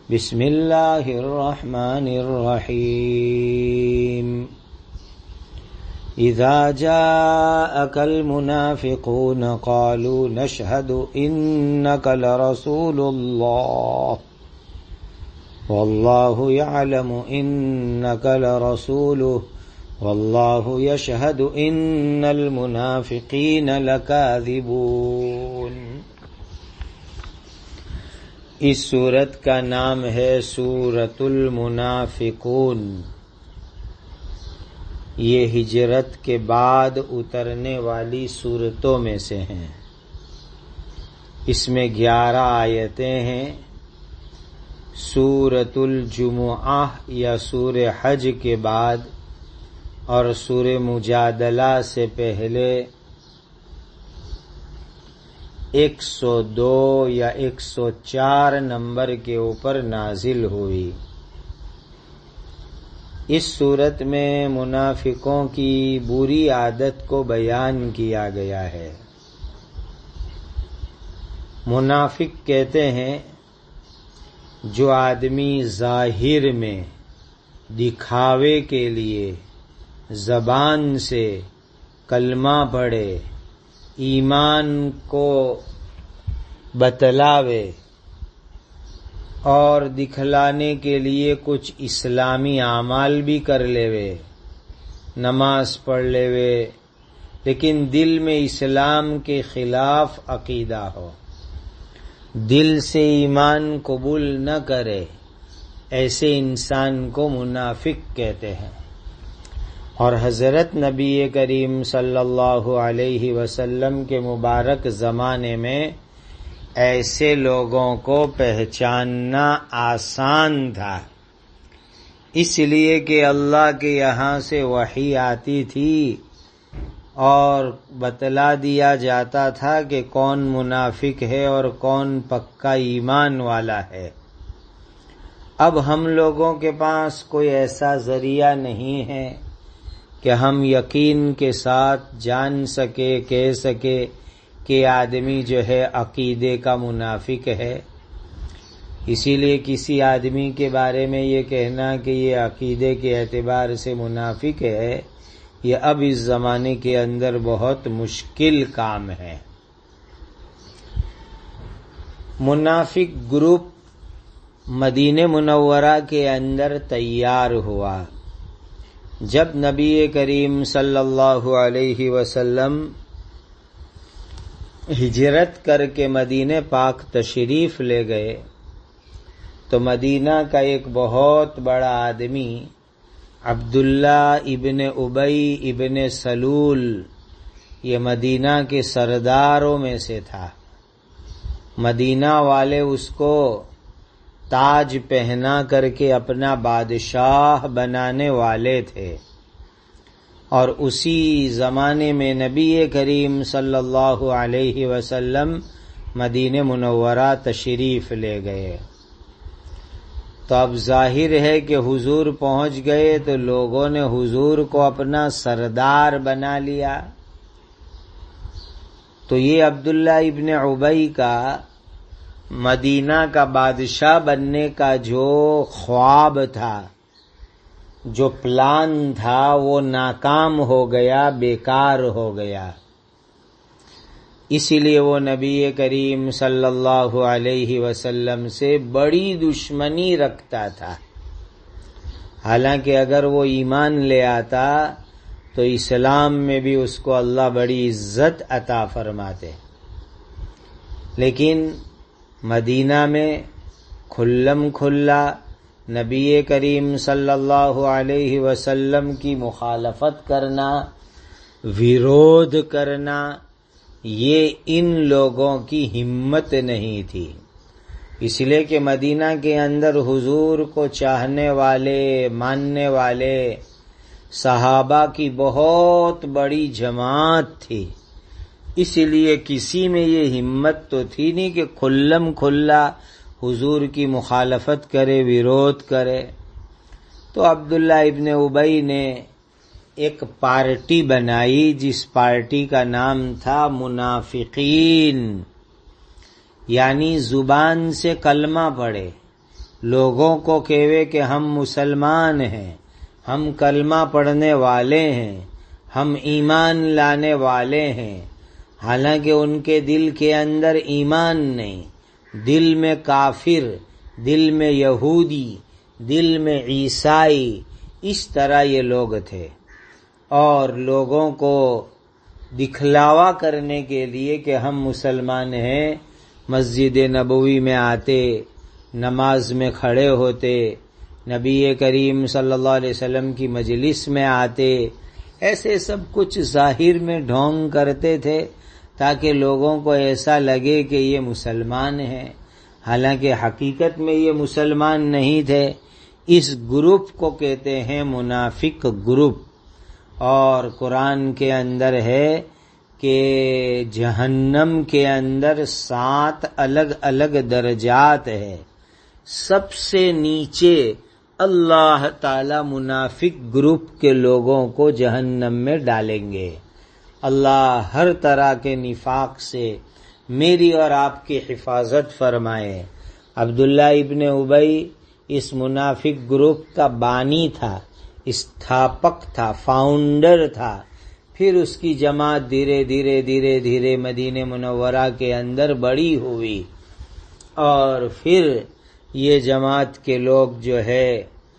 بسم اللہ الرحمن الرحیم اذا جاءك المنافقون قالوا نشهد انك لرسول الله والله يعلم انك لرسوله والله يشهد ان المنافقين لكاذبون۔ اس سورت کا نام ہے سورۃ المنافقون۔ یہ ہجرت کے بعد اترنے والی سورتوں میں سے ہیں۔ اس میں 11 آیتیں ہیں۔ سورۃ الجمعہ یا سورہ حج کے بعد اور سورہ مجادلہ سے پہلے 102 یا 104 نمبر کے اوپر نازل ہوئی۔ اس صورت میں منافقوں کی بری عادت کو بیان کیا گیا ہے۔ منافق کہتے ہیں جو آدمی ظاہر میں دکھاوے کے لیے زبان سے کلمہ پڑھے، ایمان کو بتلاوے اور دکھلانے کے لیے کچھ اسلامی اعمال بھی کر لیوے، نماز پڑھ لیوے، لیکن دل میں اسلام کے خلاف عقیدہ ہو، دل سے ایمان قبول نہ کرے، ایسے انسان کو منافق کہتے ہیں۔ اور حضرت نبی کریم صلی اللہ علیہ وسلم کے مبارک زمانے میں ایسے لوگوں کو پہچاننا آسان تھا، اس لیے کہ اللہ کے یہاں سے وحی آتی تھی اور بتلا دیا جاتا تھا کہ کون منافق ہے اور کون پکا ایمان والا ہے۔ اب ہم لوگوں کے پاس کوئی ایسا ذریعہ نہیں ہے کہ ہم یقین کے ساتھ جان سکے، کہہ سکے کہ آدمی جو ہے عقیدے کا منافق ہے۔ اسی لیے کسی آدمی کے بارے میں یہ کہنا کہ یہ عقیدے کے اعتبار سے منافق ہے، یہ اب اس زمانے کے اندر بہت مشکل کام ہے۔ منافق گروپ مدینہ منورہ کے اندر تیار ہوا جب نبی کریم صلی اللہ علیہ وسلم ہجرت کر کے مدینہ پاک تشریف لے گئے تو مدینہ کا ایک بہت بڑا آدمی عبداللہ ابن ابی ابن سلول یہ مدینہ کے سرداروں میں سے تھا۔ مدینہ والے اس کو تاج پہنا کر کے اپنا بادشاہ بنانے والے تھے، اور اسی زمانے میں نبی کریم صلی اللہ علیہ وسلم مدینہ منورہ تشریف لے گئے۔ تو اب ظاہر ہے کہ حضور پہنچ گئے تو لوگوں نے حضور کو اپنا سردار بنا لیا۔ تو یہ عبداللہ ابن ابی کا مدینہ کا بادشاہ بننے کا جو خواب تھا، جو پلان تھا، وہ ناکام ہو گیا، بیکار ہو گیا۔ اسی لیے وہ نبی کریم صلی اللہ علیہ وسلم سے بڑی دشمنی رکھتا تھا۔ حالانکہ اگر وہ ایمان لے آتا تو اسلام میں بھی اس کو اللہ بڑی عزت عطا فرماتے، لیکن مدینہ میں کھلم کھلا نبی کریم صلی اللہ علیہ وسلم کی مخالفت کرنا، ویرودھ کرنا، یہ ان لوگوں کی ہمت نہیں تھی۔ اس لیے کہ مدینہ کے اندر حضور کو چاہنے والے، ماننے والے صحابہ کی بہت بڑی جماعت تھی، اس لیے کسی میں یہ ہمت تو تھی نہیں کہ کھلم کھلا حضور کی مخالفت کرے، ویرودھ کرے۔ تو عبداللہ ابن ابی نے ایک پارٹی بنائی جس پارٹی کا نام تھا منافقین، یعنی زبان سے کلمہ پڑھے، لوگوں کو کہوے کہ ہم مسلمان ہیں، ہم کلمہ پڑھنے والے ہیں، ہم ایمان لانے والے ہیں، حالانکہ ان کے دل کے اندر ایمان نہیں، دل میں کافر، دل میں یہودی، دل میں عیسائی، اس طرح یہ لوگ تھے۔ اور لوگوں کو دکھلاوا کرنے کے لیے کہ ہم مسلمان ہیں، مسجد نبوی میں آتے، نماز میں کھڑے ہوتے، نبی کریم صلی اللہ علیہ وسلم کی مجلس میں آتے، ایسے سب کچھ ظاہر میں ڈھونگ کرتے تھے تاکہ لوگوں کو ایسا لگے کہ یہ مسلمان ہیں، حالانکہ حقیقت میں یہ مسلمان نہیں تھے۔ اس گروپ کو کہتے ہیں منافق گروپ۔ اور قرآن کے اندر ہے کہ جہنم کے اندر 7 الگ الگ درجات ہے، سب سے نیچے اللہ تعالی منافق گروپ کے لوگوں کو جہنم میں ڈالیں گے۔ اللہ ہر طرح کے نفاق سے میری اور آپ کی حفاظت فرمائے۔ عبداللہ ابن ابی اس منافق گروپ کا بانی تھا، استھاپک تھا، فاؤنڈر تھا۔ پھر اس کی جماعت دھیرے دھیرے مدینہ منورہ کے اندر بڑی ہوئی، اور پھر یہ جماعت کے لوگ جو ہے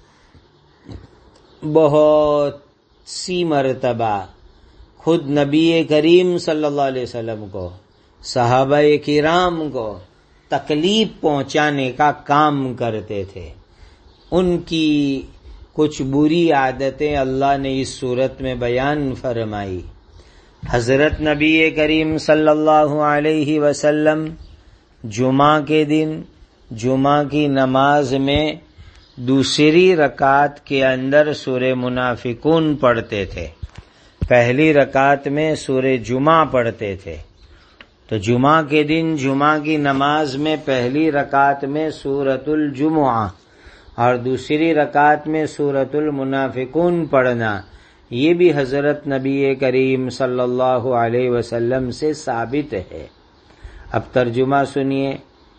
بہت سی مرتبہ خود نبی کریم صلی اللہ علیہ وسلم کو، صحابہ کرام کو تکلیف پہنچانے کا کام کرتے تھے۔ ان کی کچھ بری عادتیں اللہ نے اس صورت میں بیان فرمائی۔ حضرت نبی کریم صلی اللہ علیہ وسلم جمعہ کے دن جمعہ کی نماز میں دوسری رکعت کے اندر سورہ منافقون پڑھتے تھے، پہلی رکعت میں سورہ جمعہ پڑھتے تھے۔ تو جمعہ کے دن جمعہ کی نماز میں پہلی رکعت میں سورۃ الجمعہ اور دوسری رکعت میں سورۃ المنافقون پڑھنا، یہ بھی حضرت نبی کریم صلی اللہ علیہ وسلم سے ثابت ہے۔ اب ترجمہ سنیے۔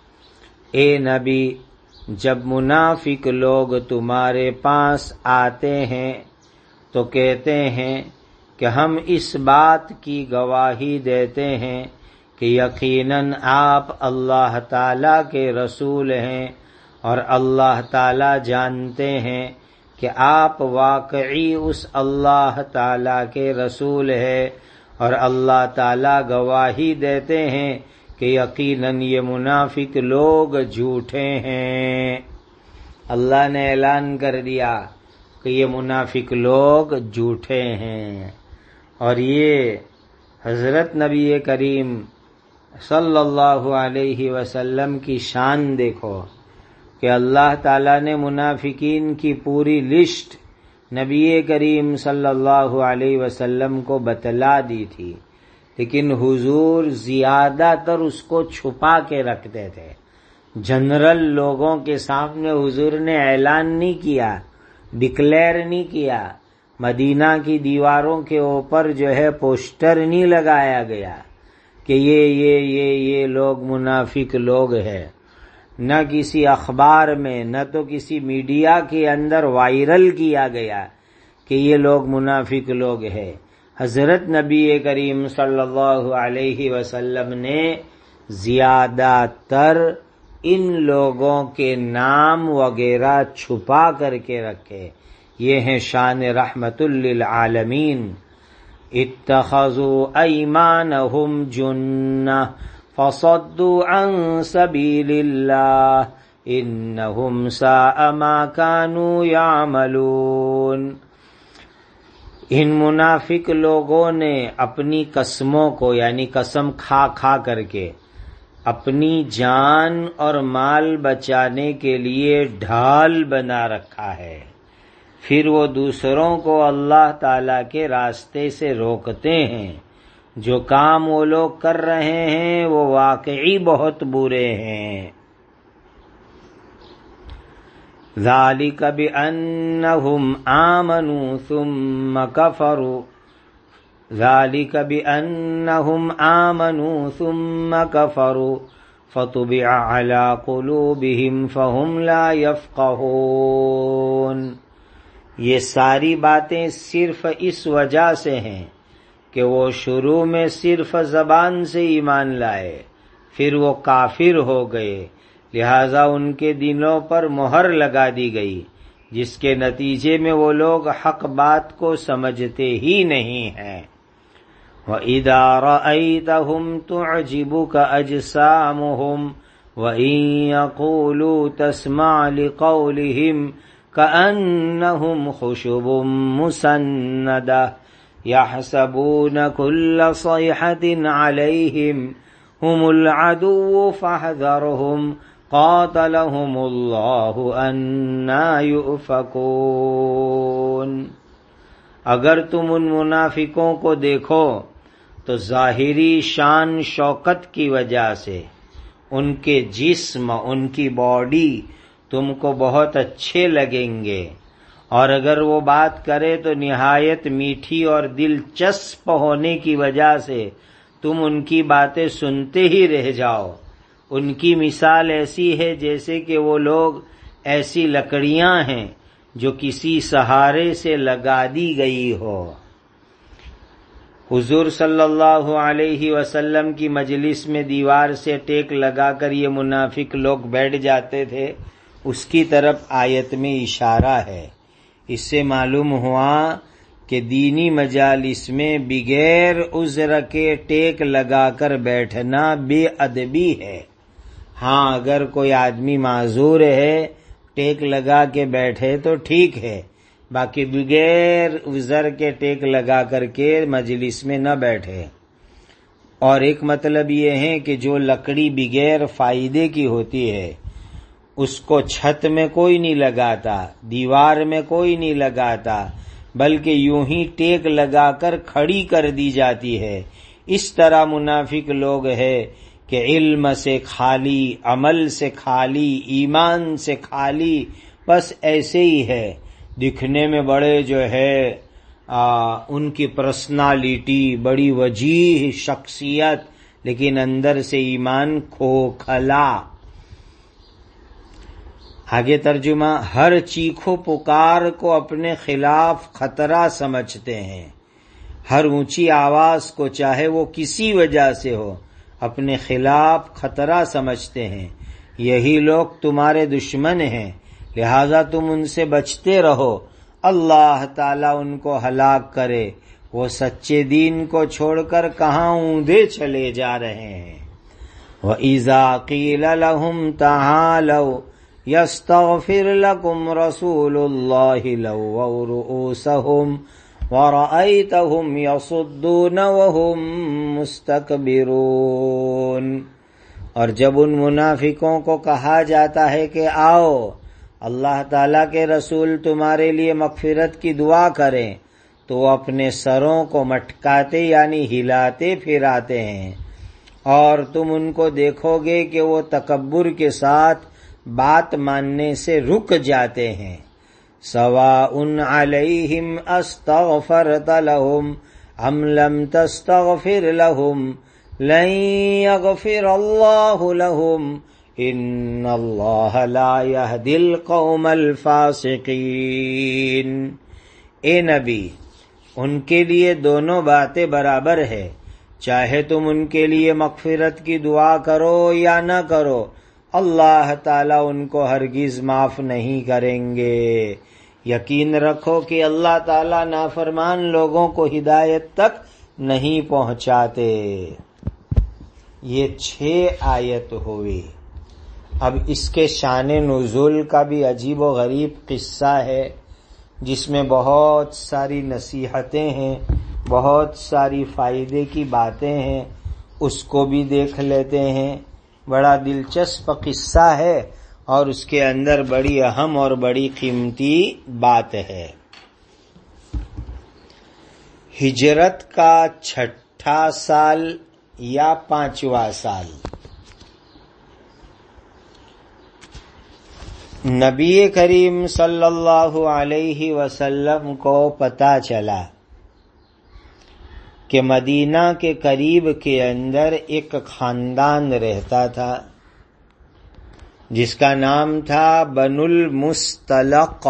اے نبی، جب منافق لوگ تمہارے پاس آتے ہیں تو کہتے ہیں کہ ہم اس بات کی گواہی دیتے ہیں کہ یقیناً آپ اللہ تعالی کے رسول ہیں، اور اللہ تعالی جانتے ہیں کہ آپ واقعی اس اللہ تعالی کے رسول ہیں، اور اللہ تعالی گواہی دیتے ہیں کہ یقیناً یہ منافق لوگ جھوٹے ہیں۔ اللہ نے اعلان کر دیا کہ یہ منافق لوگ جھوٹے ہیں۔ اور یہ حضرت نبی کریم صلی اللہ علیہ وسلم کی شان دیکھو کہ اللہ تعالیٰ نے منافقین کی پوری لسٹ نبی کریم صلی اللہ علیہ وسلم کو بتلا دی تھی، لیکن حضور زیادہ تر اس کو چھپا کے رکھتے تھے۔ جنرل لوگوں کے سامنے حضور نے اعلان نہیں کیا، ڈکلیئر نہیں کیا، مدینہ کی دیواروں کے اوپر جو ہے پوسٹر نہیں لگایا گیا کہ یہ لوگ منافق لوگ ہیں، نہ کسی اخبار میں نہ تو کسی میڈیا کے اندر وائرل کیا گیا کہ یہ لوگ منافق لوگ ہیں۔ حضرت نبی کریم صلی اللہ علیہ وسلم نے زیادہ تر ان لوگوں کے نام وغیرہ چھپا کر کے رکھے۔ یہ ہیں شان رحمت للعالمین۔ اتخذوا ایمانہم جنہ فصدوا عن سبیل اللہ انہم ساء ما کانوا یعملون۔ ان منافق لوگوں نے اپنی قسموں کو، یعنی قسم کھا کھا کر کے، اپنی جان اور مال بچانے کے لیے ڈھال بنا رکھا ہے، پھر وہ دوسروں کو اللہ تعالی کے راستے سے روکتے ہیں۔ جو کام وہ لوگ کر رہے ہیں وہ واقعی بہت برے ہیں۔ ذالک بأنہم آمنوا ثم کفروا ذالک بأنہم آمنوا ثم کفروا فطبع على قلوبهم فهم لا يفقهون۔ یہ ساری باتیں صرف اس وجہ سے ہیں کہ وہ شروع میں صرف زبان سے ایمان لائے، پھر وہ کافر ہو گئے، لہذا ان کے دلوں پر مہر لگا دی گئی، جس کے نتیجے میں وہ لوگ حق بات کو سمجھتے ہی نہیں ہیں۔ وَإِذَا رَأَيْتَهُمْ تُعْجِبُكَ أَجْسَامُهُمْ وَإِنْ يَقُولُوا تَسْمَعْ لِقَوْلِهِمْ كَأَنَّهُمْ خُشُبٌ مُّسَنَّدَةٌ يَحْسَبُونَ كُلَّ صَيْحَةٍ عَلَيْهِمْ هُمُ الْعَدُوُّ فَاحْذَرْهُمْ قَاتَلَهُمُ اللَّهُ أَنَّىٰ يُؤْفَكُونَ۔ اگر تم ان منافقوں کو دیکھو تو ظاہری شان شوکت کی وجہ سے ان کے جسم، ان کی باڈی تم کو بہت اچھے لگیں گے، اور اگر وہ بات کرے تو نہایت میٹھی اور دلچسپ ہونے کی وجہ سے تم ان کی باتیں سنتے ہی رہ جاؤ۔ ان کی مثال ایسی ہے جیسے کہ وہ لوگ ایسی لکڑیاں ہیں جو کسی سہارے سے لگا دی گئی ہو۔ حضور صلی اللہ علیہ وسلم کی مجلس میں دیوار سے ٹیک لگا کر یہ منافق لوگ بیٹھ جاتے تھے، اس کی طرف آیت میں اشارہ ہے۔ اس سے معلوم ہوا کہ دینی مجالس میں بغیر عذر کے ٹیک لگا کر بیٹھنا بے ادبی ہے۔ ہاں، اگر کوئی آدمی معذور ہے، ٹیک لگا کے بیٹھے تو ٹھیک ہے، باقی بغیر عذر کے ٹیک لگا کر کے مجلس میں نہ بیٹھے۔ اور ایک مطلب یہ ہے کہ جو لکڑی بغیر فائدے کی ہوتی ہے اس کو چھت میں کوئی نہیں لگاتا، دیوار میں کوئی نہیں لگاتا، بلکہ یوں ہی ٹیک لگا کر کھڑی کر دی جاتی ہے۔ اس طرح منافق لوگ ہے کہ علم سے خالی، عمل سے خالی، ایمان سے خالی، بس ایسے ہی ہے، دکھنے میں بڑے جو ہے ان کی پرسنالٹی بڑی وجیح شخصیت، لیکن اندر سے ایمان کھوکھلا۔ آگے ترجمہ، ہر چیخو پکار کو اپنے خلاف خطرہ سمجھتے ہیں، ہر اونچی آواز کو چاہے وہ کسی وجہ سے ہو اپنے خلاف خطرہ سمجھتے ہیں۔ یہی لوگ تمہارے دشمن ہیں، لہذا تم ان سے بچتے رہو، اللہ تعالیٰ ان کو ہلاک کرے، وہ سچے دین کو چھوڑ کر کہاں اوندے چلے جا رہے ہیں۔ وَإِذَا قِيلَ لَهُمْ تَعَالَوْا يَسْتَغْفِرْ لَكُمْ رَسُولُ اللَّهِ لَوَّوْا رُءُوسَهُمْ وَرَأَيْتَهُمْ يَصُدُّونَ وَهُمْ مُسْتَكْبِرُونَ۔ اور جب ان منافقوں کو کہا جاتا ہے کہ آؤ اللہ تعالیٰ کے رسول تمہارے لیے مغفرت کی دعا کریں، تو وہ اپنے سروں کو مٹکاتے یعنی ہلاتے پھراتے ہیں، اور تم ان کو دیکھو گے کہ وہ تکبر کے ساتھ بات ماننے سے رک جاتے ہیں۔ سواء علیہم استغفرت لہم ام لم تستغفر لہم لن یغفر اللہ لہم ان اللہ لا یہدی القوم الفاسقین۔ اے نبی، ان کے لیے دونوں باتیں برابر ہے، چاہے تم ان کے لیے مغفرت کی دعا کرو یا نہ کرو، اللہ تعالیٰ ان کو ہرگز معاف نہیں کریں گے۔ یقین رکھو کہ اللہ تعالیٰ نافرمان لوگوں کو ہدایت تک نہیں پہنچاتے۔ یہ 6 آیت ہوئی۔ اب اس کے شان نزول کا بھی عجیب و غریب قصہ ہے، جس میں بہت ساری نصیحتیں ہیں، بہت ساری فائدے کی باتیں ہیں، اس کو بھی دیکھ لیتے ہیں۔ بڑا دلچسپ قصہ ہے اور اس کے اندر بڑی اہم اور بڑی قیمتی بات ہے۔ ہجرت کا 6واں سال یا 5واں سال، نبی کریم صلی اللہ علیہ وسلم کو پتہ چلا کہ مدینہ کے قریب کے اندر ایک خاندان رہتا تھا، جس کا نام تھا بنو المستلق.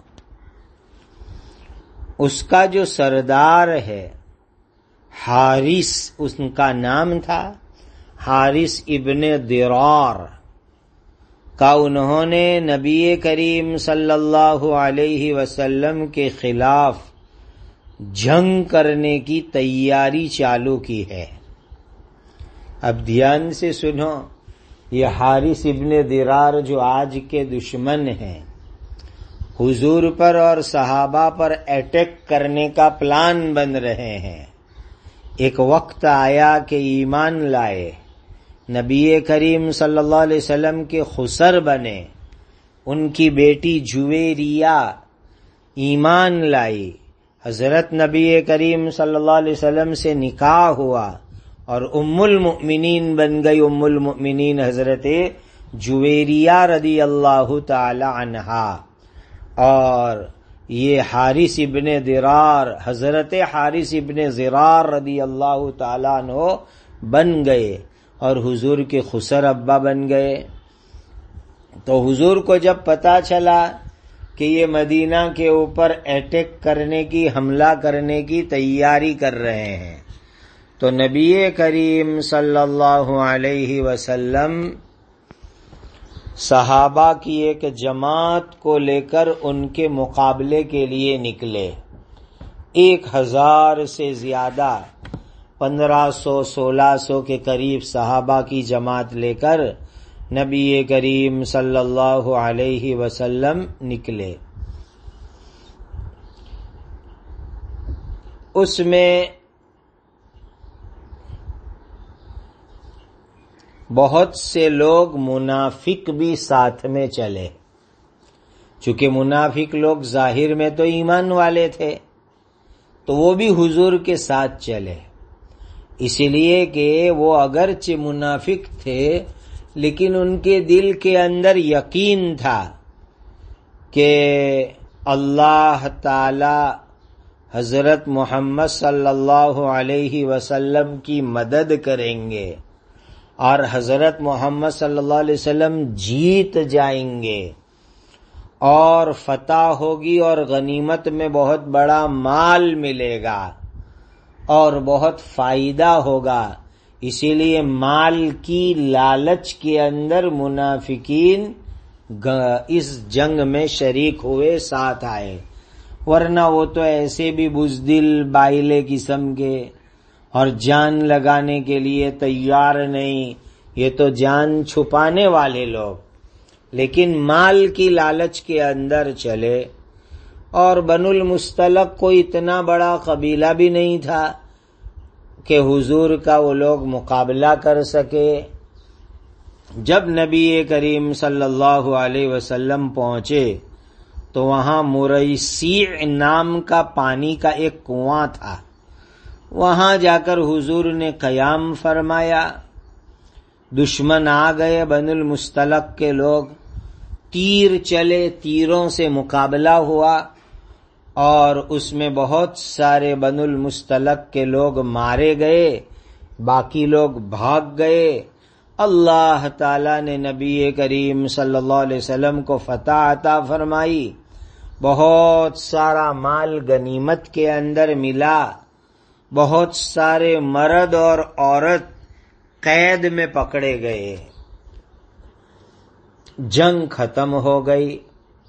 اس کا جو سردار ہے حارث، ان کا نام تھا حارث ابن ضرار کا، انہوں نے نبی کریم صلی اللہ علیہ وسلم کے خلاف جنگ کرنے کی تیاری چالو کی ہے. اب دھیان سے سنو، یہ حارث ابن ضرار جو آج کے دشمن ہیں، حضور پر اور صحابہ پر اٹیک کرنے کا پلان بن رہے ہیں. ایک وقت آیا کہ ایمان لائے، نبی کریم صلی اللہ علیہ وسلم کے خسر بنے، ان کی بیٹی جویریہ ایمان لائی، حضرت نبی کریم صلی اللہ علیہ وسلم سے نکاح ہوا اور ام المؤمنین بن گئی، ام المؤمنین حضرت جویریہ رضی اللہ تعالی عنہا. اور یہ حارث ابن ضرار، حضرت حارث ابن ضرار رضی اللہ تعالی عنہ بن گئے اور حضور کے خسر ابا بن گئے. تو حضور کو جب پتا چلا کہ یہ مدینہ کے اوپر اٹیک کرنے کی، حملہ کرنے کی تیاری کر رہے ہیں، تو نبی کریم صلی اللہ علیہ وسلم صحابہ کی ایک جماعت کو لے کر ان کے مقابلے کے لیے نکلے. 1000 سے زیادہ، 1500-1600 کے قریب صحابہ کی جماعت لے کر نبی کریم صلی اللہ علیہ وسلم نکلے. اس میں بہت سے لوگ منافق بھی ساتھ میں چلے، چونکہ منافق لوگ ظاہر میں تو ایمان والے تھے تو وہ بھی حضور کے ساتھ چلے، اس لیے کہ وہ اگرچہ منافق تھے لیکن ان کے دل کے اندر یقین تھا کہ اللہ تعالی حضرت محمد صلی اللہ علیہ وسلم کی مدد کریں گے اور حضرت محمد صلی اللہ علیہ وسلم جیت جائیں گے اور فتح ہوگی اور غنیمت میں بہت بڑا مال ملے گا اور بہت فائدہ ہوگا. اسی لیے مال کی لالچ کے اندر منافقین اس جنگ میں شریک ہوئے، ساتھ آئے، ورنہ وہ تو ایسے بھی بزدل بائلے قسم کے اور جان لگانے کے لیے تیار نہیں، یہ تو جان چھپانے والے لوگ، لیکن مال کی لالچ کے اندر چلے. اور بنو المستلق کوئی اتنا بڑا قبیلہ بھی نہیں تھا کہ حضور کا وہ لوگ مقابلہ کر سکے. جب نبی کریم صلی اللہ علیہ وسلم پہنچے تو وہاں مریسیع نام کا پانی کا ایک کنواں تھا، وہاں جا کر حضور نے قیام فرمایا. دشمن آ گئے، بنو المستلق کے لوگ، تیر چلے، تیروں سے مقابلہ ہوا اور اس میں بہت سارے بنو المستلق کے لوگ مارے گئے، باقی لوگ بھاگ گئے. اللہ تعالی نے نبی کریم صلی اللہ علیہ وسلم کو فتح عطا فرمائی، بہت سارا مال غنیمت کے اندر ملا، بہت سارے مرد اور عورت قید میں پکڑے گئے. جنگ ختم ہو گئی،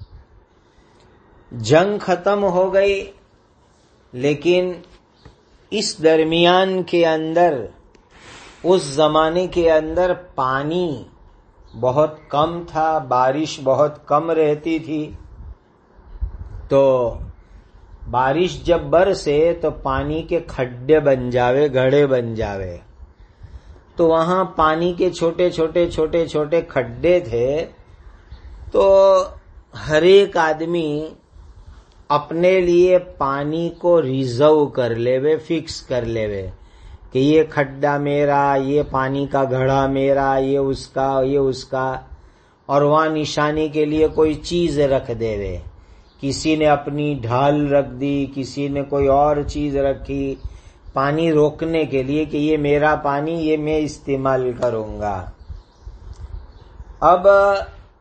جنگ ختم ہو گئی، لیکن اس درمیان کے اندر، اس زمانے کے اندر پانی بہت کم تھا، بارش بہت کم رہتی تھی. تو بارش جب برسے تو پانی کے کھڈے بن جاوے، گڑھے بن جاوے. تو وہاں پانی کے چھوٹے چھوٹے کھڈے تھے. تو ہر ایک آدمی اپنے لیے پانی کو ریزرو کر لے، فکس کر لے کہ یہ کھڈا میرا، یہ پانی کا گھڑا میرا، یہ اس کا، یہ اس کا، اور وہاں نشانی کے لیے کوئی چیز رکھ دے. کسی نے اپنی ڈھال رکھ دی، کسی نے کوئی اور چیز رکھی پانی روکنے کے لیے کہ یہ میرا پانی، یہ میں استعمال کروں گا. اب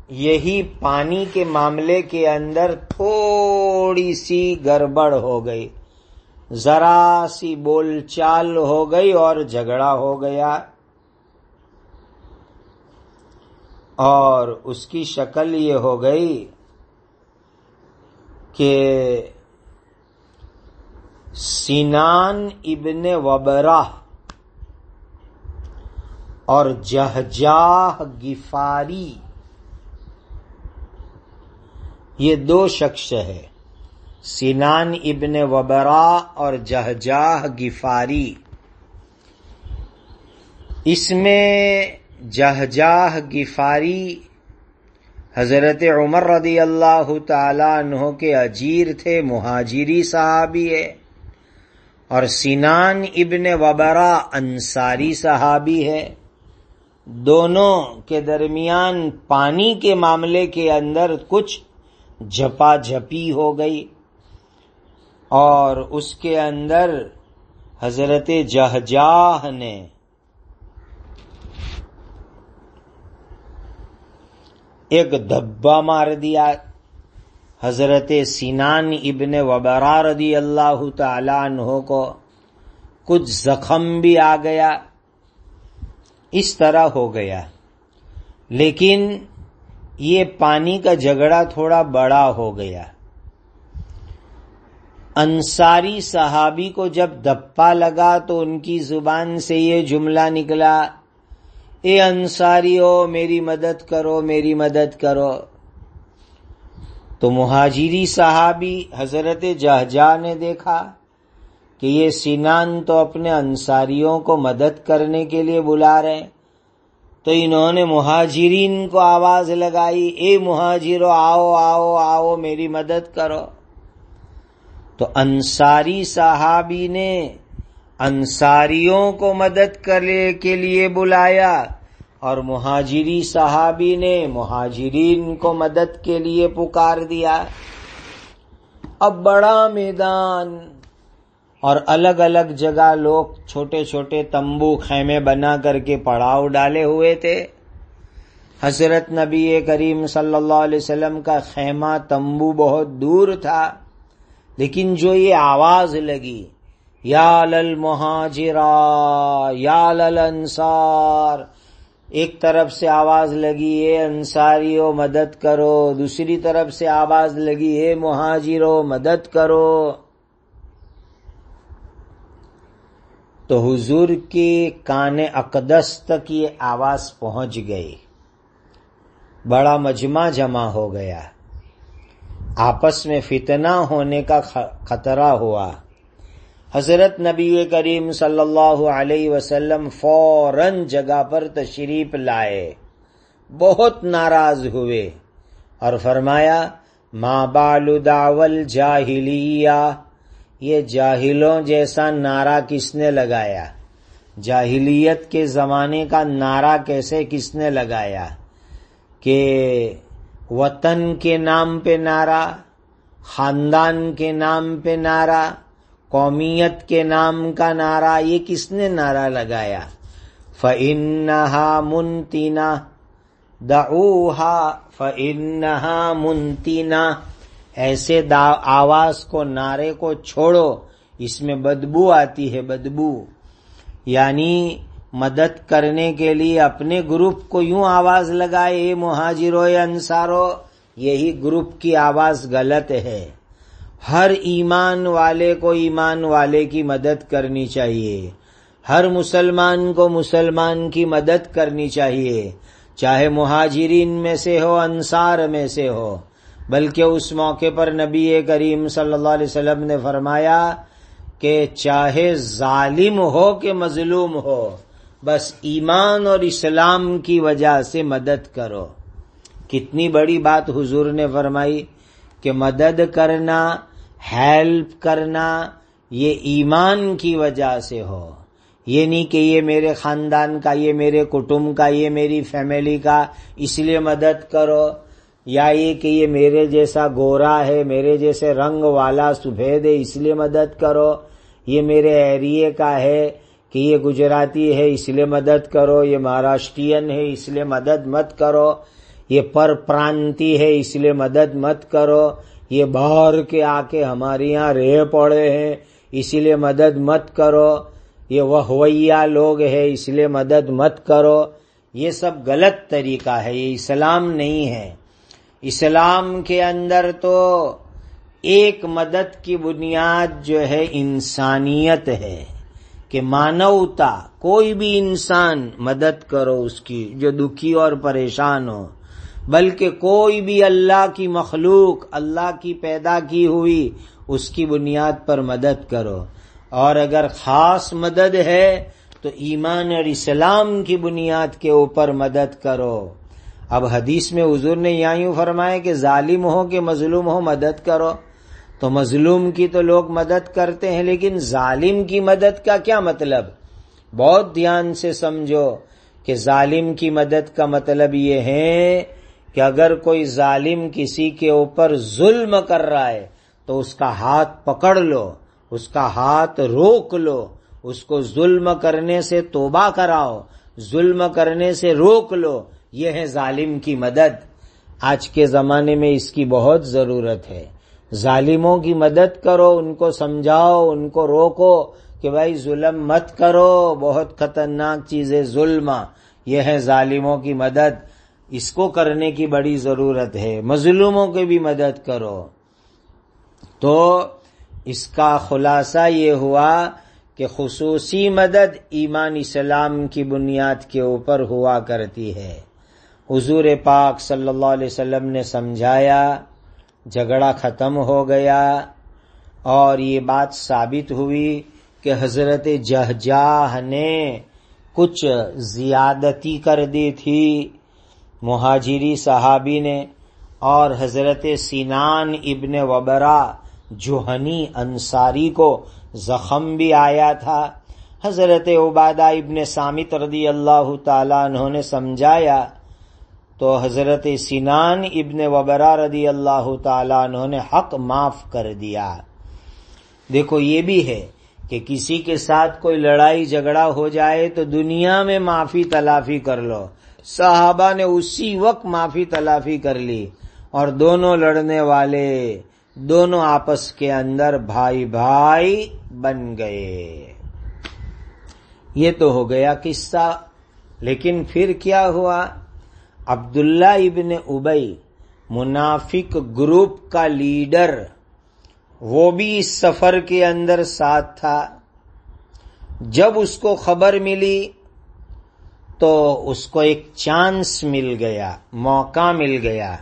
یہی پانی کے معاملے کے اندر تھوڑی سی گڑبڑ ہو گئی، ذرا سی بول چال ہو گئی اور جھگڑا ہو گیا، اور اس کی شکل یہ ہو گئی کہ سنان ابن وبرہ اور جہجاہ غفاری، یہ دو شخص ہے، سنان ابن وبرہ اور جہجاہ غفاری۔ اس میں جہجاہ غفاری حضرت عمر رضی اللہ تعالی عنہ کے اجیر تھے، مہاجری صحابی ہے، اور سنان ابن وبرہ انصاری صحابی ہے۔ دونوں کے درمیان پانی کے معاملے کے اندر کچھ جھپا جھپی ہو گئی، اور اس کے اندر حضرت جہجاہ نے ایک دھبا مار دیا، حضرت سنان ابن وبرہ رضی اللہ تعالی عنہ کو کچھ زخم بھی آ گیا، اس طرح ہو گیا۔ لیکن یہ پانی کا جھگڑا تھوڑا بڑا ہو گیا۔ انصاری صحابی کو جب دھپا لگا تو ان کی زبان سے یہ جملہ نکلا، اے انصاریو میری مدد کرو، میری مدد کرو۔ تو مہاجری صحابی حضرت جہجاہ نے دیکھا کہ یہ سنان تو اپنے انصاریوں کو مدد کرنے کے لیے بلا رہے ہیں، تو انہوں نے مہاجرین کو آواز لگائی، اے مہاجرو آؤ آؤ آؤ میری مدد کرو۔ تو انصاری صحابی نے انصاریوں کو مدد کرنے کے لیے بلایا، اور مہاجری صحابی نے مہاجرین کو مدد کے لیے پکار دیا۔ اب بڑا میدان اور الگ الگ جگہ لوگ چھوٹے چھوٹے تمبو خیمے بنا کر کے پڑاؤ ڈالے ہوئے تھے۔ حضرت نبی کریم صلی اللہ علیہ وسلم کا خیمہ تمبو بہت دور تھا، لیکن جو یہ آواز لگی، یا للمہاجرہ یا للانصار، ایک طرف سے آواز لگی اے انصاریو مدد کرو، دوسری طرف سے آواز لگی اے مہاجرو مدد کرو، تو حضور کی کان اقدس تک یہ آواز پہنچ گئی، بڑا مجمع جمع ہو گیا، آپس میں فتنہ ہونے کا خطرہ ہوا۔ حضرت نبی کریم صلی اللہ علیہ وسلم فوراً جگہ پر تشریف لائے، بہت ناراض ہوئے اور فرمایا، ما بال دعوی الجاہلیہ، یہ جاہلوں جیسا نعرہ کس نے لگایا؟ جاہلیت کے زمانے کا نعرہ کیسے کس نے لگایا کہ وطن کے نام پہ نعرہ، خاندان کے نام پہ نعرہ، قومیت کے نام کا نعرہ، یہ کس نے نعرہ لگایا؟ فَإِنَّهَا مُنْتِنَةٌ دَعُوهَا فَإِنَّهَا مُنْتِنَةٌ، ایسے آواز کو، نعرے کو چھوڑو، اس میں بدبو آتی ہے، بدبو۔ یعنی مدد کرنے کے لیے اپنے گروپ کو یوں آواز لگائے اے مہاجرو یا انصارو، یہی گروپ کی آواز غلط ہے۔ ہر ایمان والے کو ایمان والے کی مدد کرنی چاہیے، ہر مسلمان کو مسلمان کی مدد کرنی چاہیے، چاہے مہاجرین میں سے ہو، انصار میں سے ہو۔ بلکہ اس موقع پر نبی کریم صلی اللہ علیہ وسلم نے فرمایا کہ چاہے ظالم ہو کہ مظلوم ہو، بس ایمان اور اسلام کی وجہ سے مدد کرو۔ کتنی بڑی بات حضور نے فرمائی کہ مدد کرنا، ہیلپ کرنا، یہ ایمان کی وجہ سے ہو، یہ نہیں کہ یہ میرے خاندان کا، یہ میرے کٹمب کا، یہ میری فیملی کا اس لیے مدد کرو، یا یہ کہ یہ میرے جیسا گورا ہے، میرے جیسے رنگ والا سفید ہے اس لیے مدد کرو، یہ میرے ایریے کا ہے کہ یہ گجراتی ہے اس لیے مدد کرو، یہ مہاراشٹرین ہے اس لیے مدد مت کرو۔ یہ پر پرانتی ہے اس لیے مدد مت کرو، یہ باہر کے آ کے ہمارے یہاں رہ پڑے ہیں اسی لیے مدد مت کرو، یہ وہویا لوگ ہے اس لیے مدد مت کرو، یہ سب غلط طریقہ ہے، یہ اسلام نہیں ہے۔ اسلام کے اندر تو ایک مدد کی بنیاد جو ہے انسانیت ہے کہ مانوتا، کوئی بھی انسان مدد کرو اس کی جو دکھی اور پریشان ہو، بلکہ کوئی بھی اللہ کی مخلوق، اللہ کی پیدا کی ہوئی اس کی بنیاد پر مدد کرو، اور اگر خاص مدد ہے تو ایمان اور اسلام کی بنیاد کے اوپر مدد کرو۔ اب حدیث میں حضور نے یوں فرمایا کہ ظالم ہو کہ مظلوم ہو مدد کرو، تو مظلوم کی تو لوگ مدد کرتے ہیں، لیکن ظالم کی مدد کا کیا مطلب؟ بہت دھیان سے سمجھو کہ ظالم کی مدد کا مطلب یہ ہے کہ اگر کوئی ظالم کسی کے اوپر ظلم کر رہا ہے تو اس کا ہاتھ پکڑ لو، اس کا ہاتھ روک لو، اس کو ظلم کرنے سے توبہ کراؤ، ظلم کرنے سے روک لو، یہ ہے ظالم کی مدد۔ آج کے زمانے میں اس کی بہت ضرورت ہے۔ ظالموں کی مدد کرو، ان کو سمجھاؤ، ان کو روکو کہ بھائی ظلم مت کرو، بہت خطرناک چیز ہے ظلم، یہ ہے ظالموں کی مدد، اس کو کرنے کی بڑی ضرورت ہے۔ مظلوموں کی بھی مدد کرو۔ تو اس کا خلاصہ یہ ہوا کہ خصوصی مدد ایمان اسلام کی بنیاد کے اوپر ہوا کرتی ہے۔ حضور پاک صلی اللہ علیہ وسلم نے سمجھایا، جھگڑا ختم ہو گیا، اور یہ بات ثابت ہوئی کہ حضرت جہجاہ نے کچھ زیادتی کر دی تھی مہاجری صحابی نے، اور حضرت سنان ابن وبرہ جوہنی انصاری کو زخم بھی آیا تھا۔ حضرت عبادہ ابن صامت رضی اللہ تعالیٰ عنہ نے سمجھایا تو حضرت سنان ابن وبرہ رضی اللہ تعالیٰ عنہ نے حق معاف کر دیا۔ دیکھو یہ بھی ہے کہ کسی کے ساتھ کوئی لڑائی جھگڑا ہو جائے تو دنیا میں معافی تلافی کر لو۔ صحابہ نے اسی وقت معافی تلافی کر لی، اور دونوں لڑنے والے دونوں آپس کے اندر بھائی بھائی بن گئے۔ یہ تو ہو گیا قصہ، لیکن پھر کیا ہوا؟ عبداللہ ابن ابی، منافق گروپ کا لیڈر، وہ بھی اس سفر کے اندر ساتھ تھا۔ جب اس کو خبر ملی تو اس کو ایک چانس مل گیا، موقع مل گیا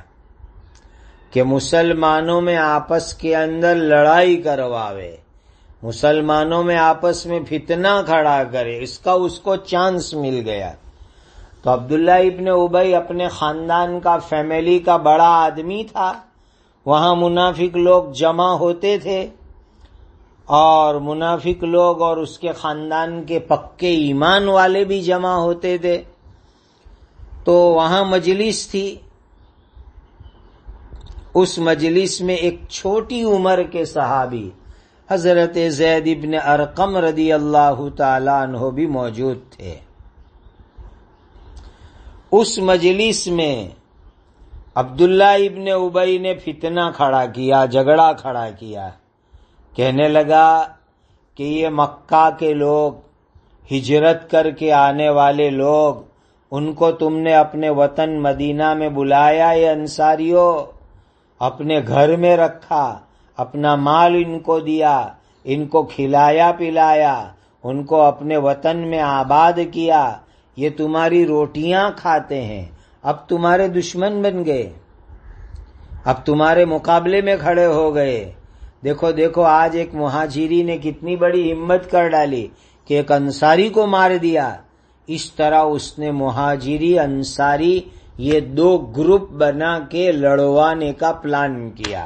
کہ مسلمانوں میں آپس کے اندر لڑائی کرواوے، مسلمانوں میں آپس میں فتنہ کھڑا کرے، اس کو چانس مل گیا۔ تو عبداللہ ابن ابی اپنے خاندان کا، فیملی کا بڑا آدمی تھا، وہاں منافق لوگ جمع ہوتے تھے، اور منافق لوگ اور اس کے خاندان کے پکے ایمان والے بھی جمع ہوتے تھے۔ تو وہاں مجلس تھی، اس مجلس میں ایک چھوٹی عمر کے صحابی حضرت زید ابن ارقم رضی اللہ تعالیٰ عنہ بھی موجود تھے۔ اس مجلس میں عبداللہ ابن ابی نے فتنہ کھڑا کیا، جھگڑا کھڑا کیا، کہنے لگا کہ یہ مکہ کے لوگ، ہجرت کر کے آنے والے لوگ، ان کو تم نے اپنے وطن مدینہ میں بلایا، یہ انصاریوں، اپنے گھر میں رکھا، اپنا مال ان کو دیا، ان کو کھلایا پلایا، ان کو اپنے وطن میں آباد کیا، یہ تمہاری روٹیاں کھاتے ہیں، اب تمہارے دشمن بن گئے، اب تمہارے مقابلے میں کھڑے ہو گئے۔ دیکھو دیکھو آج ایک مہاجری نے کتنی بڑی ہمت کر ڈالی کہ ایک انصاری کو مار دیا۔ اس طرح اس نے مہاجری انصاری یہ دو گروپ بنا کے لڑوانے کا پلان کیا،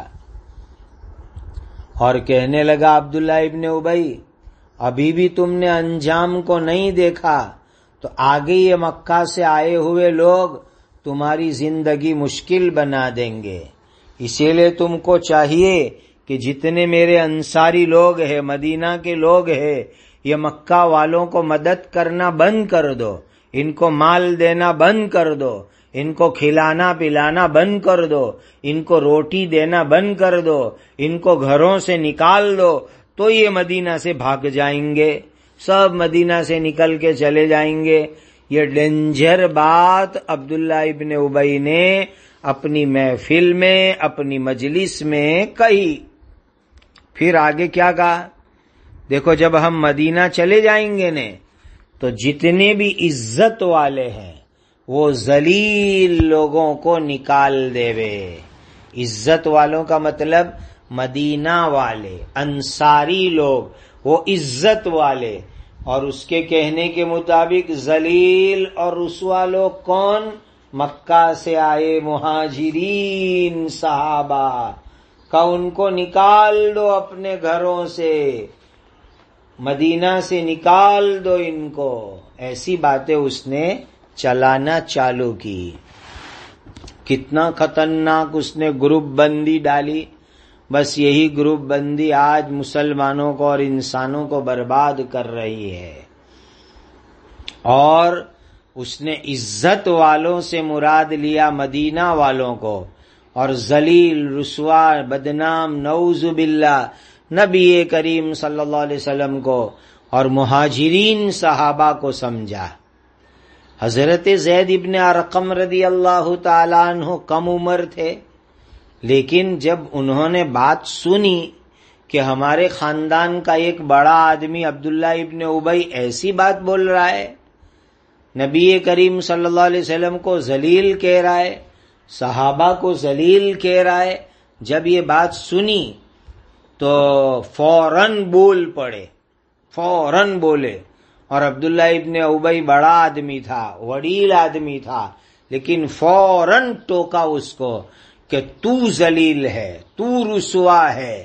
اور کہنے لگا عبداللہ ابن ابی، ابھی بھی تم نے انجام کو نہیں دیکھا تو آگے یہ مکہ سے آئے ہوئے لوگ تمہاری زندگی مشکل بنا دیں گے، اسی لیے تم کو چاہیے کہ جتنے میرے انصاری لوگ ہیں، مدینہ کے لوگ ہیں، یہ مکہ والوں کو مدد کرنا بند کر دو، ان کو مال دینا بند کر دو، ان کو کھلانا پلانا بند کر دو، ان کو روٹی دینا بند کر دو، ان کو گھروں سے نکال دو، تو یہ مدینہ سے بھاگ جائیں گے، سب مدینہ سے نکل کے چلے جائیں گے۔ یہ ڈینجر بات عبداللہ ابن ابی نے اپنی محفل میں، اپنی مجلس میں کہی۔ پھر آگے کیا کہا؟ دیکھو جب ہم مدینہ چلے جائیں گے نے تو جتنے بھی عزت والے ہیں وہ ذلیل لوگوں کو نکال دے وے۔ عزت والوں کا مطلب مدینہ والے، انصاری لوگ، وہ عزت والے، اور اس کے کہنے کے مطابق ذلیل اور رسوا لوگ کون؟ مکہ سے آئے مہاجرین صحابہ کا، ان کو نکال دو اپنے گھروں سے، مدینہ سے نکال دو ان کو۔ ایسی باتیں اس نے چلانا چالو کی۔ کتنا خطرناک اس نے گروپ بندی ڈالی۔ بس یہی گروپ بندی آج مسلمانوں کو اور انسانوں کو برباد کر رہی ہے۔ اور اس نے عزت والوں سے مراد لیا مدینہ والوں کو، اور ذلیل رسوا بدنام نعوذ باللہ نبی کریم صلی اللہ علیہ وسلم کو اور مہاجرین صحابہ کو سمجھا۔ حضرت زید ابن ارقم رضی اللہ تعالیٰ عنہ کم عمر تھے، لیکن جب انہوں نے بات سنی کہ ہمارے خاندان کا ایک بڑا آدمی عبداللہ ابن ابی ایسی بات بول رہا ہے، نبی کریم صلی اللہ علیہ وسلم کو ذلیل کہہ رہا ہے، صحابہ کو ذلیل کہہ رہا ہے، جب یہ بات سنی تو فوراً بول پڑے، فوراً بولے۔ اور عبداللہ ابن ابی بڑا آدمی تھا، وڈیل آدمی تھا، لیکن فوراً ٹوکا اس کو کہ تو ذلیل ہے، تو رسوا ہے۔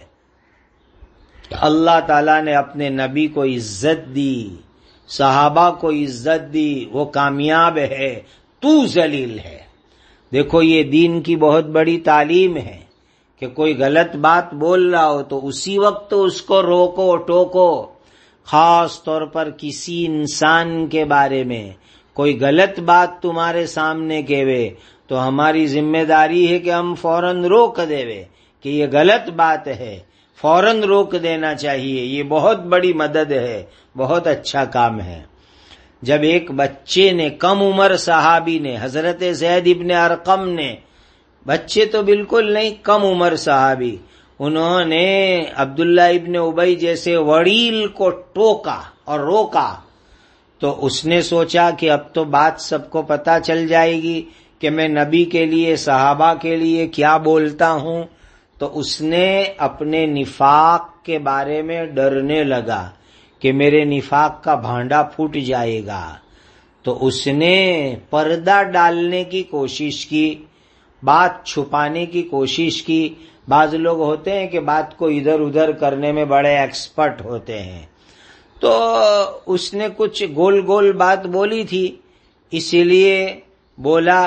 اللہ تعالیٰ نے اپنے نبی کو عزت دی، صحابہ کو عزت دی، وہ کامیاب ہے، تو ذلیل ہے۔ دیکھو یہ دین کی بہت بڑی تعلیم ہے کہ کوئی غلط بات بول رہا ہو تو اسی وقت اس کو روکو، ٹوکو۔ خاص طور پر کسی انسان کے بارے میں کوئی غلط بات تمہارے سامنے کہوے تو ہماری ذمہ داری ہے کہ ہم فوراً روک دیوے کہ یہ غلط بات ہے، فوراً روک دینا چاہیے۔ یہ بہت بڑی مدد ہے، بہت اچھا کام ہے۔ جب ایک بچے نے، کم عمر صحابی نے، حضرت زید ابن ارقم نے، بچے تو بالکل نہیں، کم عمر صحابی، انہوں نے عبداللہ ابن ابی جیسے وڈیل کو ٹوکا اور روکا، تو اس نے سوچا کہ اب تو بات سب کو پتہ چل جائے گی کہ میں نبی کے لیے، صحابہ کے لیے کیا بولتا ہوں۔ تو اس نے اپنے نفاق کے بارے میں ڈرنے لگا کہ میرے نفاق کا بھانڈا پھوٹ جائے گا، تو اس نے پردہ ڈالنے کی کوشش کی، بات چھپانے کی کوشش کی۔ بعض لوگ ہوتے ہیں کہ بات کو ادھر ادھر کرنے میں بڑے ایکسپرٹ ہوتے ہیں، تو اس نے کچھ گول گول بات بولی تھی، اسی لیے بولا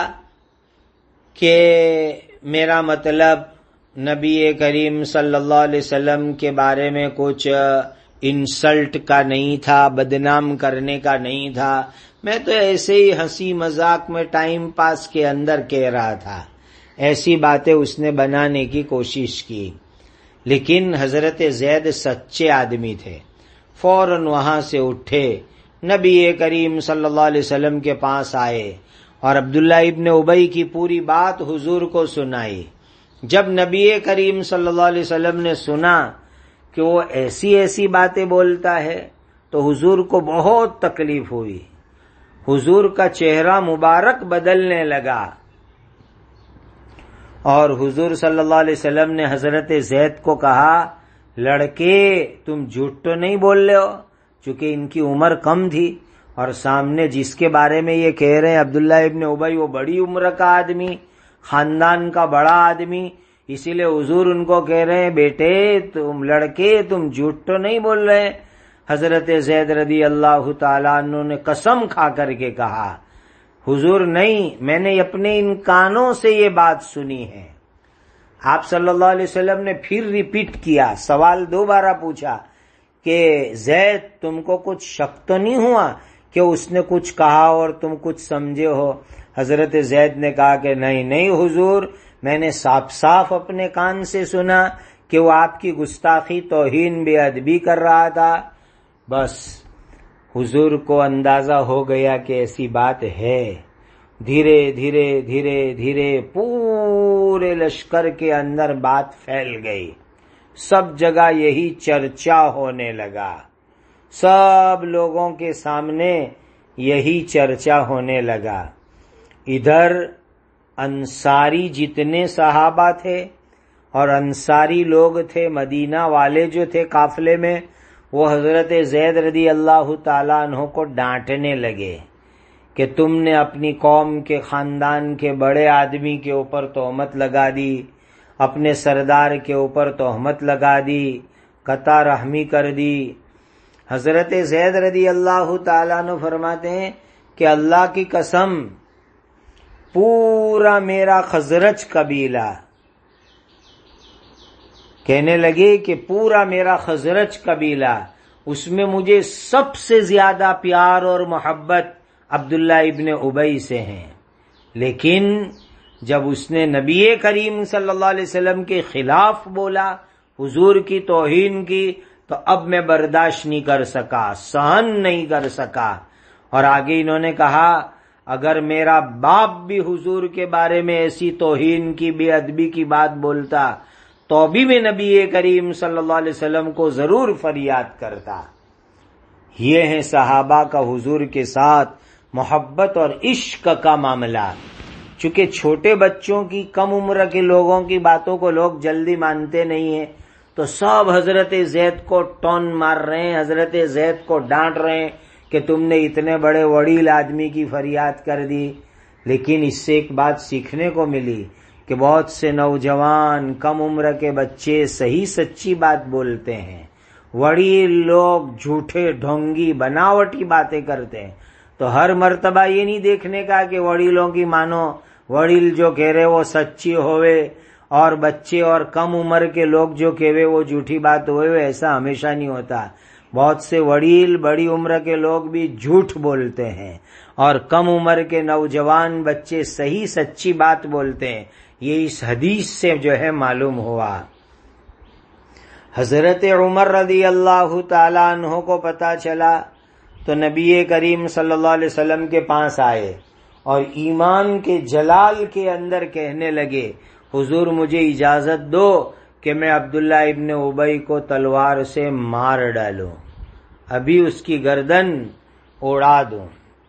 کہ میرا مطلب نبی کریم صلی اللہ علیہ وسلم کے بارے میں کچھ انسلٹ کا نہیں تھا، بدنام کرنے کا نہیں تھا، میں تو ایسے ہی ہنسی مذاق میں ٹائم پاس کے اندر کہہ رہا تھا۔ ایسی باتیں اس نے بنانے کی کوشش کی، لیکن حضرت زید سچے آدمی تھے، فوراً وہاں سے اٹھے، نبی کریم صلی اللہ علیہ وسلم کے پاس آئے اور عبداللہ ابن ابی کی پوری بات حضور کو سنائی۔ جب نبی کریم صلی اللہ علیہ وسلم نے سنا کہ وہ ایسی ایسی باتیں بولتا ہے تو حضور کو بہت تکلیف ہوئی، حضور کا چہرہ مبارک بدلنے لگا، اور حضور صلی اللہ علیہ وسلم نے حضرت زید کو کہا، لڑکے تم جھوٹ تو نہیں بول رہے ہو، چونکہ ان کی عمر کم تھی اور سامنے جس کے بارے میں یہ کہہ رہے ہیں عبداللہ ابن ابی، وہ بڑی عمر کا آدمی، خاندان کا بڑا آدمی، اسی لیے حضور ان کو کہہ رہے ہیں بیٹے تم لڑکے تم جھوٹ تو نہیں بول رہے۔ حضرت زید رضی اللہ تعالیٰ عنہ نے قسم کھا کر کے کہا، حضور نہیں، میں نے اپنے ان کانوں سے یہ بات سنی ہے۔ آپ صلی اللہ علیہ وسلم نے پھر ریپیٹ کیا، سوال دوبارہ پوچھا کہ زید تم کو کچھ شک تو نہیں ہوا کہ اس نے کچھ کہا اور تم کچھ سمجھے ہو؟ حضرت زید نے کہا کہ نہیں حضور، میں نے صاف صاف اپنے کان سے سنا کہ وہ آپ کی گستاخی، توہین، بے ادبی کر رہا تھا۔ بس حضور کو اندازہ ہو گیا کہ ایسی بات ہے۔ دھیرے دھیرے دھیرے دھیرے پورے لشکر کے اندر بات پھیل گئی، سب جگہ یہی چرچا ہونے لگا، سب لوگوں کے سامنے یہی چرچا ہونے لگا۔ ادھر انصاری جتنے صحابہ تھے اور انصاری لوگ تھے، مدینہ والے جو تھے قافلے میں، وہ حضرت زید رضی اللہ تعالیٰ عنہ کو ڈانٹنے لگے کہ تم نے اپنی قوم کے خاندان کے بڑے آدمی کے اوپر تہمت لگا دی، اپنے سردار کے اوپر تہمت لگا دی، قطع رحمی کر دی۔ حضرت زید رضی اللہ تعالیٰ عنہ فرماتے ہیں کہ اللہ کی قسم، پورا میرا خزرج قبیلہ، کہنے لگے کہ پورا میرا خزرج قبیلہ، اس میں مجھے سب سے زیادہ پیار اور محبت عبداللہ ابن ابی سے ہیں، لیکن جب اس نے نبی کریم صلی اللہ علیہ وسلم کے خلاف بولا، حضور کی توہین کی، تو اب میں برداشت نہیں کر سکا، سہن نہیں کر سکا۔ اور آگے انہوں نے کہا اگر میرا باپ بھی حضور کے بارے میں ایسی توہین کی، بے ادبی کی بات بولتا تو بھی میں نبی کریم صلی اللہ علیہ وسلم کو ضرور فریاد کرتا۔ یہ ہے صحابہ کا حضور کے ساتھ محبت اور عشق کا معاملہ۔ چونکہ چھوٹے بچوں کی، کم عمر کے لوگوں کی باتوں کو لوگ جلدی مانتے نہیں ہیں، تو سب حضرت زید کو ٹون مار رہے ہیں، حضرت زید کو ڈانٹ رہے ہیں کہ تم نے اتنے بڑے وڈیل آدمی کی فریاد کر دی۔ لیکن اس سے ایک بات سیکھنے کو ملی کہ بہت سے نوجوان، کم عمر کے بچے صحیح سچی بات بولتے ہیں، وڈیل لوگ جھوٹے، ڈھونگی، بناوٹی باتیں کرتے ہیں۔ تو ہر مرتبہ یہ نہیں دیکھنے کا کہ وڈیلوں کی مانو، وڈیل جو کہہ رہے وہ سچی ہوئے اور بچے اور کم عمر کے لوگ جو کہے وہ جھوٹی بات ہوئے، ایسا ہمیشہ نہیں ہوتا۔ بہت سے وڈیل، بڑی عمر کے لوگ بھی جھوٹ بولتے ہیں اور کم عمر کے نوجوان بچے صحیح سچی بات بولتے ہیں۔ یہ اس حدیث سے جو ہے معلوم ہوا۔ حضرت عمر رضی اللہ تعالیٰ عنہ کو پتا چلا تو نبی کریم صلی اللہ علیہ وسلم کے پاس آئے اور ایمان کے جلال کے اندر کہنے لگے حضور مجھے اجازت دو کہ میں عبداللہ ابن ابی کو تلوار سے مار ڈالوں، ابھی اس کی گردن اڑا دوں۔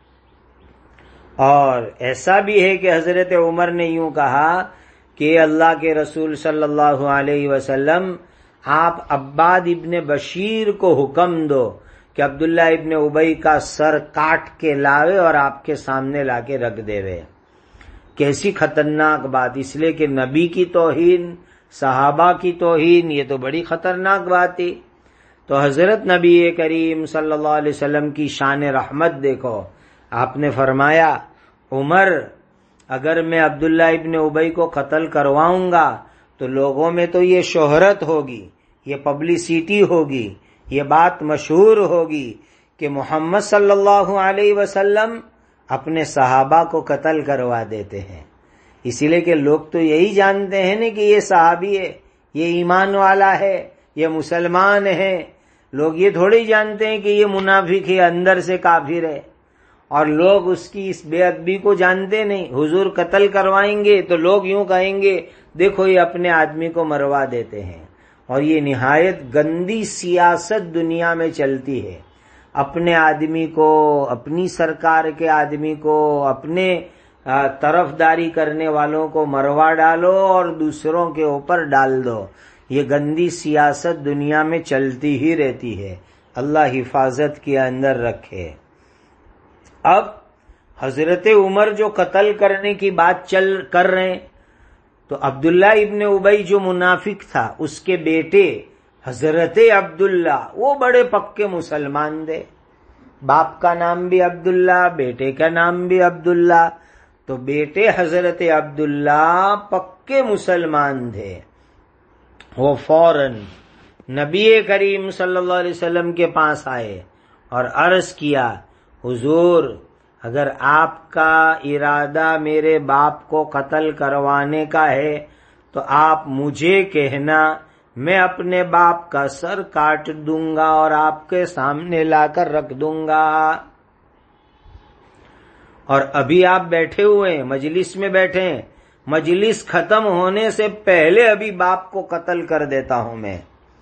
اور ایسا بھی ہے کہ حضرت عمر نے یوں کہا کہ اللہ کے رسول صلی اللہ علیہ وسلم آپ عباد ابن بشیر کو حکم دو کہ عبداللہ ابن ابی کا سر کاٹ کے لاوے اور آپ کے سامنے لا کے رکھ دے وے۔ کیسی خطرناک بات! اس لیے کہ نبی کی توہین، صحابہ کی توہین، یہ تو بڑی خطرناک بات تھی۔ تو حضرت نبی کریم صلی اللہ علیہ وسلم کی شان رحمت دیکھو، آپ نے فرمایا عمر اگر میں عبداللہ ابن ابی کو قتل کرواؤں گا تو لوگوں میں تو یہ شہرت ہوگی، یہ پبلسٹی ہوگی، یہ بات مشہور ہوگی کہ محمد صلی اللہ علیہ وسلم اپنے صحابہ کو قتل کروا دیتے ہیں۔ اسی لیے کہ لوگ تو یہی جانتے ہیں نا کہ یہ صحابی ہے، یہ ایمان والا ہے، یہ مسلمان ہے۔ لوگ یہ تھوڑی جانتے ہیں کہ یہ منافق ہے، اندر سے کافر ہے۔ اور لوگ اس کی اس بے ادبی کو جانتے نہیں۔ حضور قتل کروائیں گے تو لوگ یوں کہیں گے دیکھو یہ اپنے آدمی کو مروا دیتے ہیں۔ اور یہ نہایت گندی سیاست دنیا میں چلتی ہے، اپنے آدمی کو، اپنی سرکار کے آدمی کو، اپنے طرفداری کرنے والوں کو مروا ڈالو اور دوسروں کے اوپر ڈال دو۔ یہ گندی سیاست دنیا میں چلتی ہی رہتی ہے، اللہ حفاظت کے اندر رکھے۔ اب حضرت عمر جو قتل کرنے کی بات کر رہے ہیں تو عبداللہ ابن ابی جو منافق تھا، اس کے بیٹے حضرت عبداللہ، وہ بڑے پکے مسلمان تھے، باپ کا نام بھی عبداللہ، بیٹے کا نام بھی عبداللہ۔ تو بیٹے حضرت عبداللہ پکے مسلمان تھے۔ وہ فوراً نبی کریم صلی اللہ علیہ وسلم کے پاس آئے اور عرض کیا حضور اگر آپ کا ارادہ میرے باپ کو قتل کروانے کا ہے تو آپ مجھے کہنا، میں اپنے باپ کا سر کاٹ دوں گا اور آپ کے سامنے لا کر رکھ دوں گا۔ اور ابھی آپ بیٹھے ہوئے ہیں، مجلس میں بیٹھے ہیں، مجلس ختم ہونے سے پہلے ابھی باپ کو قتل کر دیتا ہوں میں۔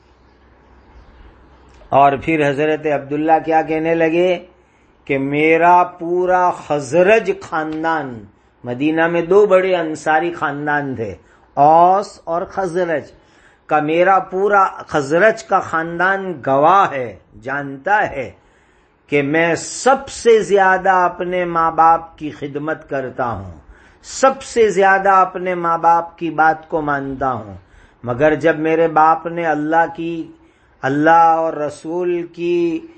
اور پھر حضرت عبداللہ کیا کہنے لگے کہ میرا پورا خزرج خاندان، مدینہ میں 2 بڑے انصاری خاندان تھے، اوس اور خزرج کا، میرا پورا خزرج کا خاندان گواہ ہے، جانتا ہے کہ میں سب سے زیادہ اپنے ماں باپ کی خدمت کرتا ہوں، سب سے زیادہ اپنے ماں باپ کی بات کو مانتا ہوں، مگر جب میرے باپ نے اللہ اور رسول کی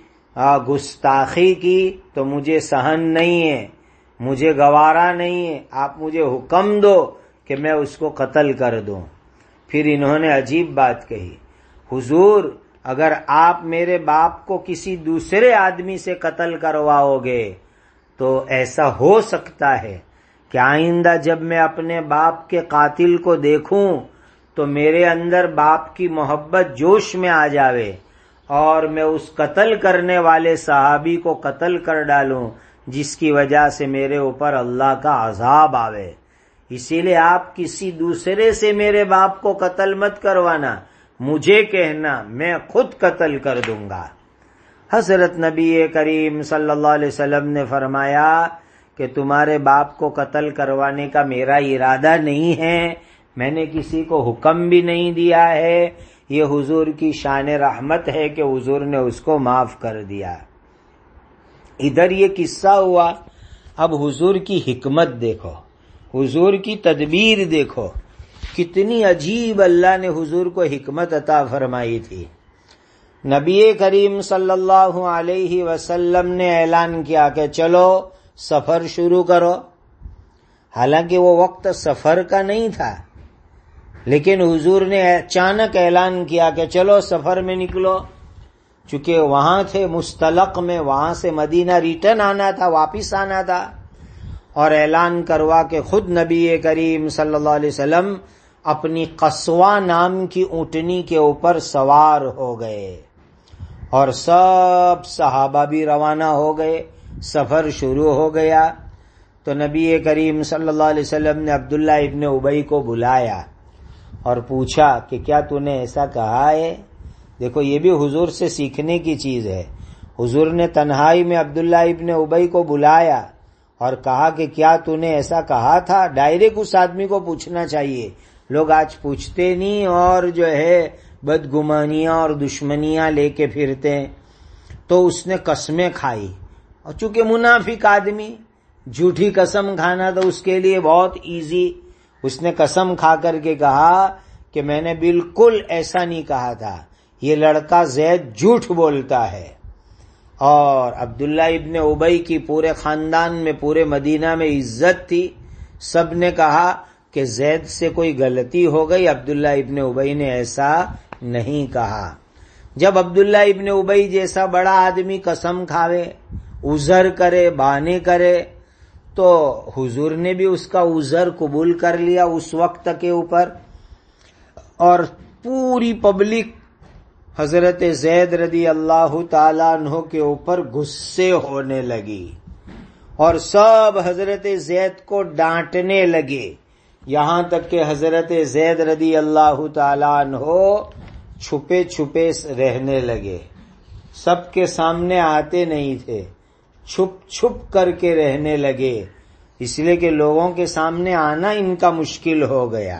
گستاخی کی تو مجھے سہن نہیں ہے، مجھے گوارا نہیں ہے، آپ مجھے حکم دو کہ میں اس کو قتل کر دوں۔ پھر انہوں نے عجیب بات کہی، حضور اگر آپ میرے باپ کو کسی دوسرے آدمی سے قتل کرواؤ گے تو ایسا ہو سکتا ہے کہ آئندہ جب میں اپنے باپ کے قاتل کو دیکھوں تو میرے اندر باپ کی محبت جوش میں آ جاوے اور میں اس قتل کرنے والے صحابی کو قتل کر ڈالوں، جس کی وجہ سے میرے اوپر اللہ کا عذاب آوے۔ اسی لیے آپ کسی دوسرے سے میرے باپ کو قتل مت کروانا، مجھے کہنا، میں خود قتل کر دوں گا۔ حضرت نبی کریم صلی اللہ علیہ وسلم نے فرمایا کہ تمہارے باپ کو قتل کروانے کا میرا ارادہ نہیں ہے، میں نے کسی کو حکم بھی نہیں دیا ہے، یہ حضور کی شان رحمت ہے کہ حضور نے اس کو معاف کر دیا۔ ادھر یہ قصہ ہوا، اب حضور کی حکمت دیکھو، حضور کی تدبیر دیکھو، کتنی عجیب اللہ نے حضور کو حکمت عطا فرمائی تھی۔ نبی کریم صلی اللہ علیہ وسلم نے اعلان کیا کہ چلو سفر شروع کرو، حالانکہ وہ وقت سفر کا نہیں تھا، لیکن حضور نے اچانک اعلان کیا کہ چلو سفر میں نکلو، چونکہ وہاں تھے مستلق میں، وہاں سے مدینہ ریٹرن آنا تھا، واپس آنا تھا، اور اعلان کروا کہ خود نبی کریم صلی اللہ علیہ وسلم اپنی قصوہ نام کی اونٹنی کے اوپر سوار ہو گئے اور سب صحابہ بھی روانہ ہو گئے، سفر شروع ہو گیا۔ تو نبی کریم صلی اللہ علیہ وسلم نے عبداللہ ابن ابی کو بلایا اور پوچھا کہ کیا تو نے ایسا کہا ہے؟ دیکھو یہ بھی حضور سے سیکھنے کی چیز ہے۔ حضور نے تنہائی میں عبداللہ ابن ابی کو بلایا اور کہا کہ کیا تو نے ایسا کہا تھا؟ ڈائریکٹ اس آدمی کو پوچھنا چاہیے، لوگ آج پوچھتے نہیں اور جو ہے بدگمانیاں اور دشمنیاں لے کے پھرتے ہیں۔ تو اس نے قسمیں کھائی، اور چونکہ منافق آدمی، جھوٹی قسم کھانا تو اس کے لیے بہت ایزی، اس نے قسم کھا کر کے کہا کہ میں نے بالکل ایسا نہیں کہا تھا، یہ لڑکا زید جھوٹ بولتا ہے۔ اور عبداللہ ابن ابی کی پورے خاندان میں، پورے مدینہ میں عزت تھی، سب نے کہا کہ زید سے کوئی غلطی ہو گئی، عبداللہ ابن ابی نے ایسا نہیں کہا۔ جب عبداللہ ابن ابی جیسا بڑا آدمی قسم کھاوے، عذر کرے، بہانے کرے، تو حضور نے بھی اس کا عذر قبول کر لیا اس وقت کے اوپر، اور پوری پبلک حضرت زید رضی اللہ تعالیٰ عنہ کے اوپر غصے ہونے لگی اور سب حضرت زید کو ڈانٹنے لگے، یہاں تک کہ حضرت زید رضی اللہ تعالیٰ عنہ چھپے چھپے رہنے لگے، سب کے سامنے آتے نہیں تھے، چھپ چھپ کر کے رہنے لگے، اس لیے کہ لوگوں کے سامنے آنا ان کا مشکل ہو گیا۔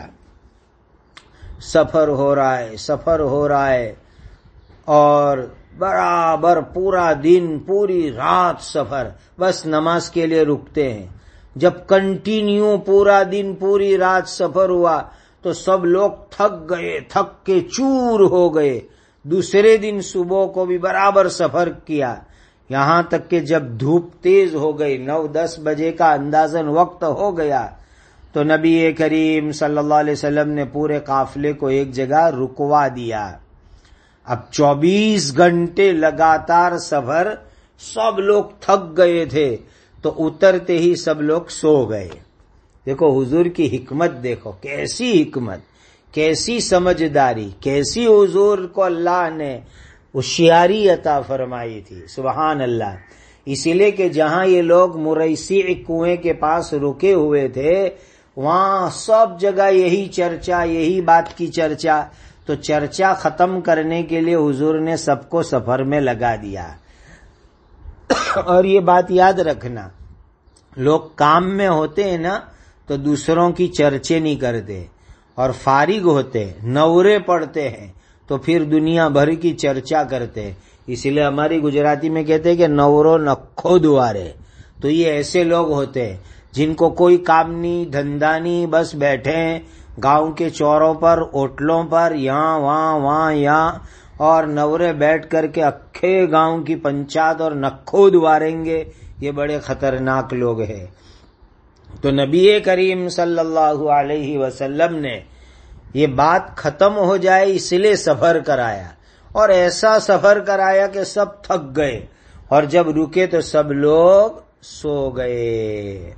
سفر ہو رہا ہے اور برابر پورا دن پوری رات سفر، بس نماز کے لیے رکتے ہیں۔ جب کنٹینیو پورا دن پوری رات سفر ہوا تو سب لوگ تھک گئے، تھک کے چور ہو گئے۔ دوسرے دن صبح کو بھی برابر سفر کیا، یہاں تک کہ جب دھوپ تیز ہو گئی، 9-10 بجے کا اندازاً وقت ہو گیا، تو نبی کریم صلی اللہ علیہ وسلم نے پورے قافلے کو ایک جگہ رکوا دیا۔ اب 24 گھنٹے لگاتار سفر سب لوگ تھک گئے تھے تو اترتے ہی سب لوگ سو گئے۔ دیکھو حضور کی حکمت، دیکھو کیسی حکمت، کیسی سمجھداری، کیسی حضور کو اللہ نے ہوشیاری عطا فرمائی تھی، سبحان اللہ۔ اسی لیے کہ جہاں یہ لوگ مریسی کنویں کے پاس رکے ہوئے تھے وہاں سب جگہ یہی چرچا، یہی بات کی چرچا، تو چرچا ختم کرنے کے لیے حضور نے سب کو سفر میں لگا دیا۔ اور یہ بات یاد رکھنا، لوگ کام میں ہوتے ہیں نا تو دوسروں کی چرچے نہیں کرتے، اور فارغ ہوتے نورے پڑھتے ہیں تو پھر دنیا بھر کی چرچا کرتے۔ اسی لیے ہماری گجراتی میں کہتے ہیں کہ نورو نکھو دوارے، تو یہ ایسے لوگ ہوتے ہیں جن کو کوئی کام نہیں، دھندا نہیں، بس بیٹھے ہیں گاؤں کے چوروں پر، ہوٹلوں پر، یہاں وہاں یہاں، اور نورے بیٹھ کر کے اکھے گاؤں کی پنچایت اور نکھو دواریں گے۔ یہ بڑے خطرناک لوگ ہیں۔ تو نبی کریم صلی اللہ علیہ وسلم نے یہ بات ختم ہو جائے اس لیے سفر کرایا، اور ایسا سفر کرایا کہ سب تھک گئے، اور جب رکے تو سب لوگ سو گئے۔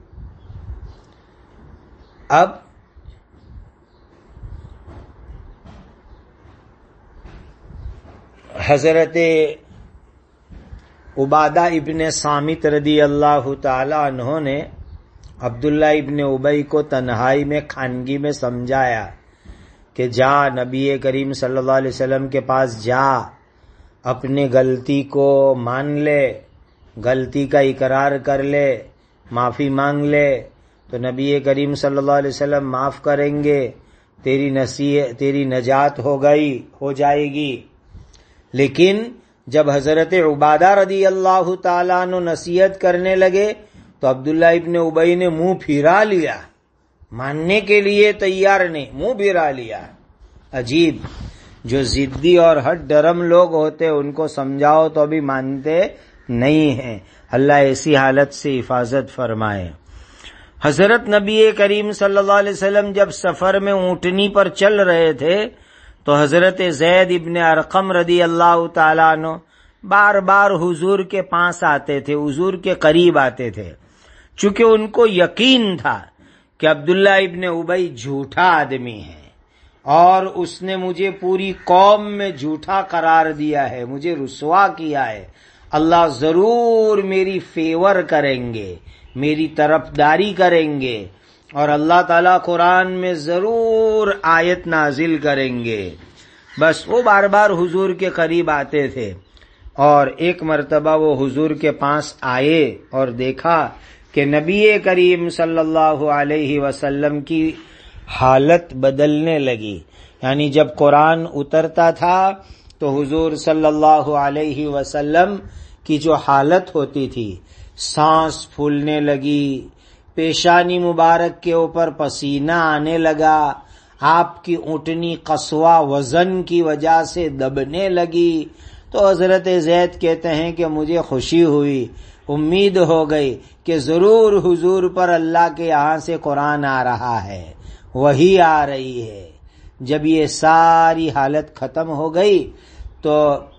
اب حضرت عبادہ ابن صامت رضی اللہ تعالی عنہ نے عبداللہ ابن ابی کو تنہائی میں خانگی میں سمجھایا کہ جا نبی کریم صلی اللہ علیہ وسلم کے پاس جا، اپنے غلطی کو مان لے، غلطی کا اقرار کر لے، معافی مانگ لے، تو نبی کریم صلی اللہ علیہ وسلم معاف کریں گے، تیری نجات ہو جائے گی۔ لیکن جب حضرت عبادہ رضی اللہ تعالیٰ عنہ نصیحت کرنے لگے تو عبداللہ ابن ابی نے منہ پھرا لیا، ماننے کے لیے تیار نہیں، منہ پھرا لیا۔ عجیب، جو ضدی اور ہٹ ڈرم لوگ ہوتے ان کو سمجھاؤ تو بھی مانتے نہیں ہیں۔ اللہ ایسی حالت سے حفاظت فرمائے۔ حضرت نبی کریم صلی اللہ علیہ وسلم جب سفر میں اونٹنی پر چل رہے تھے تو حضرت زید ابن ارقم رضی اللہ تعالیٰ عنہ بار بار حضور کے پاس آتے تھے، حضور کے قریب آتے تھے، چونکہ ان کو یقین تھا کہ عبداللہ ابن ابی جھوٹا آدمی ہے اور اس نے مجھے پوری قوم میں جھوٹا قرار دیا ہے، مجھے رسوا کیا ہے، اللہ ضرور میری فیور کریں گے، میری طرفداری کریں گے، اور اللہ تعالیٰ قرآن میں ضرور آیت نازل کریں گے۔ بس وہ بار بار حضور کے قریب آتے تھے، اور ایک مرتبہ وہ حضور کے پاس آئے اور دیکھا کہ نبی کریم صلی اللہ علیہ وسلم کی حالت بدلنے لگی، یعنی جب قرآن اترتا تھا تو حضور صلی اللہ علیہ وسلم کی جو حالت ہوتی تھی، سانس پھولنے لگی، پیشانی مبارک کے اوپر پسینہ آنے لگا، آپ کی اونٹنی قصوہ وزن کی وجہ سے دبنے لگی، تو حضرت زید کہتے ہیں کہ مجھے خوشی ہوئی، امید ہو گئی کہ ضرور حضور پر اللہ کے یہاں سے قرآن آ رہا ہے، وحی آ رہی ہے۔ جب یہ ساری حالت ختم ہو گئی تو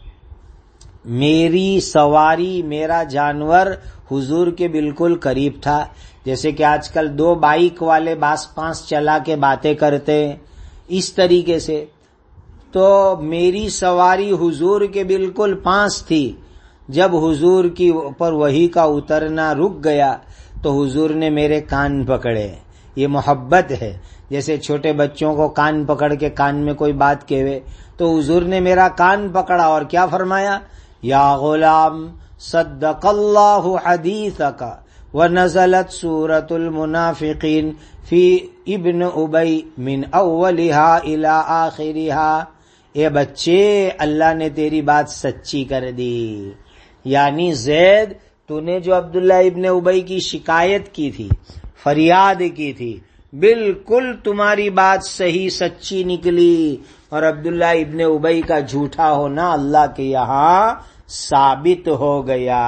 میری سواری، میرا جانور حضور کے بالکل قریب تھا، جیسے کہ آج کل دو بائک والے پاس چلا کے باتیں کرتے ہیں اس طریقے سے، تو میری سواری حضور کے بالکل پاس تھی۔ جب حضور کی اوپر وحی کا اترنا رک گیا تو حضور نے میرے کان پکڑے، یہ محبت ہے، جیسے چھوٹے بچوں کو کان پکڑ کے کان میں کوئی بات کہے تو حضور نے میرا کان پکڑا اور کیا فرمایا، یا غلام صدق اللہ حدیثک ونزلت سورۃ المنافقین فی ابن ابی من اولہا الی آخرہا، اے بچے اللہ نے تیری بات سچی کر دی، یعنی زید تو نے جو عبداللہ ابن ابی کی شکایت کی تھی، فریاد کی تھی، بالکل تمہاری بات صحیح سچی نکلی، اور عبداللہ ابن ابی کا جھوٹا ہونا اللہ کے یہاں ثابت ہو گیا۔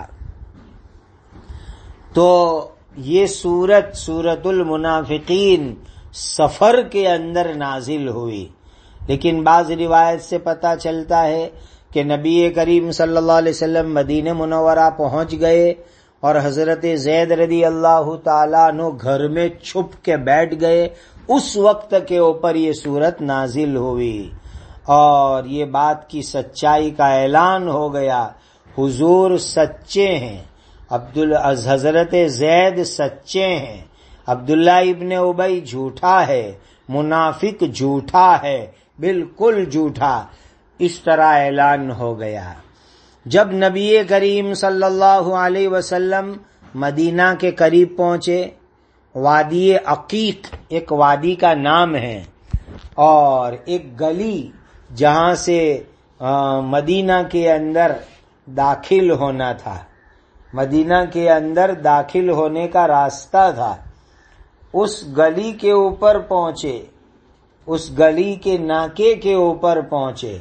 تو یہ سورۃ المنافقین سفر کے اندر نازل ہوئی، لیکن بعض روایت سے پتہ چلتا ہے کہ نبی کریم صلی اللہ علیہ وسلم مدینہ منورہ پہنچ گئے اور حضرت زید رضی اللہ تعالیٰ عنہ گھر میں چھپ کے بیٹھ گئے، اس وقت کے اوپر یہ صورت نازل ہوئی اور یہ بات کی سچائی کا اعلان ہو گیا، حضور سچے ہیں، حضرت زید سچے ہیں، عبداللہ ابن ابی جھوٹا ہے، منافق جھوٹا ہے، بالکل جھوٹا، اس طرح اعلان ہو گیا۔ جب نبی کریم صلی اللہ علیہ وسلم مدینہ کے قریب پہنچے، وادی عقیق ایک وادی کا نام ہے اور ایک گلی جہاں سے مدینہ کے اندر داخل ہونا تھا، مدینہ کے اندر داخل ہونے کا راستہ تھا، اس گلی کے اوپر پہنچے، اس گلی کے ناکے کے اوپر پہنچے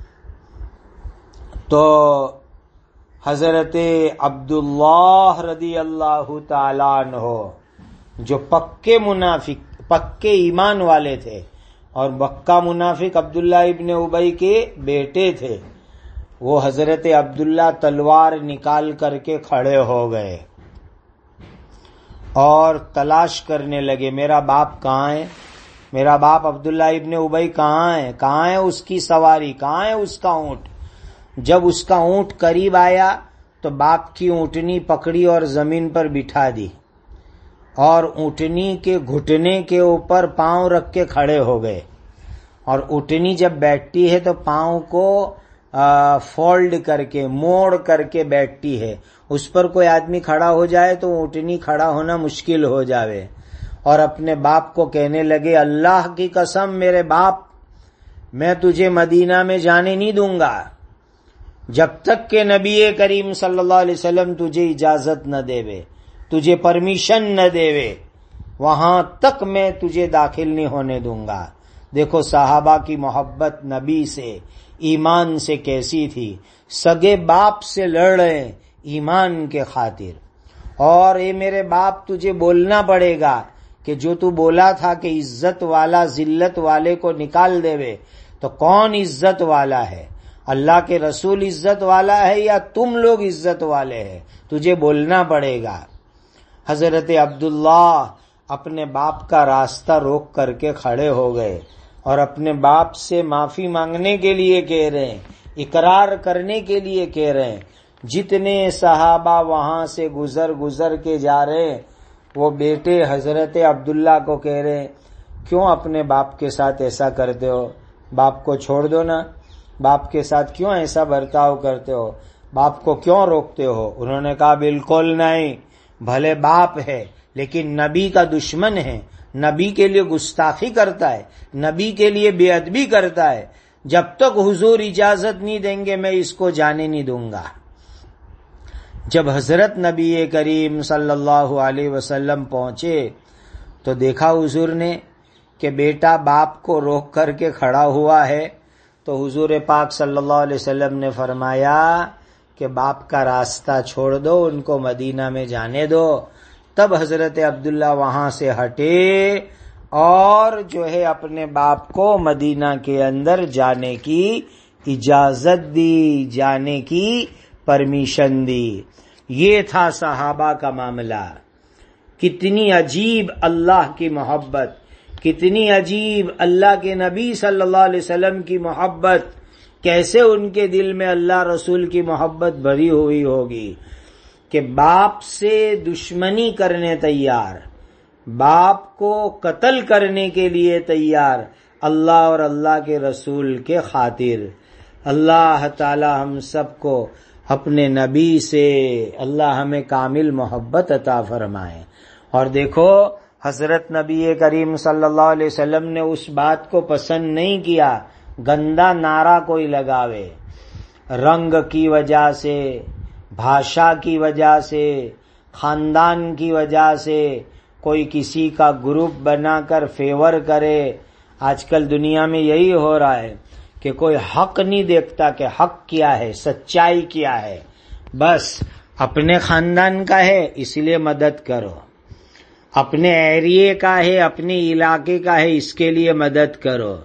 تو حضرت عبداللہ رضی اللہ تعالیٰ عنہ جو پکے منافق، پکے ایمان والے تھے اور پکا منافق عبداللہ ابن ابی کے بیٹے تھے، وہ حضرت عبداللہ تلوار نکال کر کے کھڑے ہو گئے اور تلاش کرنے لگے، میرا باپ کہاں ہے، میرا باپ عبداللہ ابن ابی کہاں ہے اس کی سواری، کہاں ہے اس کا اونٹ۔ جب اس کا اونٹ قریب آیا تو باپ کی اونٹنی پکڑی اور زمین پر بٹھا دی اور اونٹنی کے گھٹنے کے اوپر پاؤں رکھ کے کھڑے ہو گئے، اور اونٹنی جب بیٹھتی ہے تو پاؤں کو فولڈ کر کے، موڑ کر کے بیٹھتی ہے، اس پر کوئی آدمی کھڑا ہو جائے تو اونٹنی کھڑا ہونا مشکل ہو جاوے، اور اپنے باپ کو کہنے لگے، اللہ کی قسم میرے باپ، میں تجھے مدینہ میں جانے نہیں دوں گا جب تک کہ نبی کریم صلی اللہ علیہ وسلم تجھے اجازت نہ دے، تجھے پرمیشن نہ دے، وہاں تک میں تجھے داخل نہیں ہونے دوں گا۔ دیکھو صحابہ کی محبت نبی سے، ایمان سے کیسی تھی، سگے باپ سے لڑ رہے ایمان کے خاطر، اور اے میرے باپ تجھے بولنا پڑے گا کہ جو تو بولا تھا کہ عزت والا ذلت والے کو نکال دے، تو کون عزت والا ہے، اللہ کے رسول عزت والا ہے یا تم لوگ عزت والے ہیں، تجھے بولنا پڑے گا۔ حضرت عبداللہ اپنے باپ کا راستہ روک کر کے کھڑے ہو گئے اور اپنے باپ سے معافی مانگنے کے لیے کہہ رہے ہیں، اقرار کرنے کے لیے کہہ رہے ہیں۔ جتنے صحابہ وہاں سے گزر کے جا رہے ہیں، وہ بیٹے حضرت عبداللہ کو کہہ رہے ہیں، کیوں اپنے باپ کے ساتھ ایسا کرتے ہو، باپ کو چھوڑ دو نا، باپ کے ساتھ کیوں ایسا برتاؤ کرتے ہو، باپ کو کیوں روکتے ہو؟ انہوں نے کہا بالکل نہیں، بھلے باپ ہے لیکن نبی کا دشمن ہے، نبی کے لیے گستاخی کرتا ہے، نبی کے لیے بے ادبی کرتا ہے، جب تک حضور اجازت نہیں دیں گے میں اس کو جانے نہیں دوں گا۔ جب حضرت نبی کریم صلی اللہ علیہ وسلم پہنچے تو دیکھا حضور نے کہ بیٹا باپ کو روک کر کے کھڑا ہوا ہے، تو حضور پاک صلی اللہ علیہ وسلم نے فرمایا کہ باپ کا راستہ چھوڑ دو، ان کو مدینہ میں جانے دو۔ تب حضرت عبداللہ وہاں سے ہٹے اور جو ہے اپنے باپ کو مدینہ کے اندر جانے کی اجازت دی، جانے کی پرمیشن دی۔ یہ تھا صحابہ کا معاملہ۔ کتنی عجیب اللہ کی محبت، کتنی عجیب اللہ کے نبی صلی اللہ علیہ وسلم کی محبت، کیسے ان کے دل میں اللہ رسول کی محبت بھری ہوئی ہوگی کہ باپ سے دشمنی کرنے تیار، باپ کو قتل کرنے کے لیے تیار، اللہ اور اللہ کے رسول کے خاطر۔ اللہ تعالی ہم سب کو اپنے نبی سے، اللہ ہمیں کامل محبت عطا فرمائے۔ اور دیکھو حضرت نبی کریم صلی اللہ علیہ وسلم نے اس بات کو پسند نہیں کیا، گندا نعرہ کوئی لگاوے، رنگ کی وجہ سے، بھاشا کی وجہ سے، خاندان کی وجہ سے کوئی کسی کا گروپ بنا کر فیور کرے۔ آج کل دنیا میں یہی ہو رہا ہے کہ کوئی حق نہیں دیکھتا کہ حق کیا ہے، سچائی کیا ہے، بس اپنے خاندان کا ہے اس لیے مدد کرو، اپنے ایریے کا ہے، اپنے علاقے کا ہے، اس کے لیے مدد کرو۔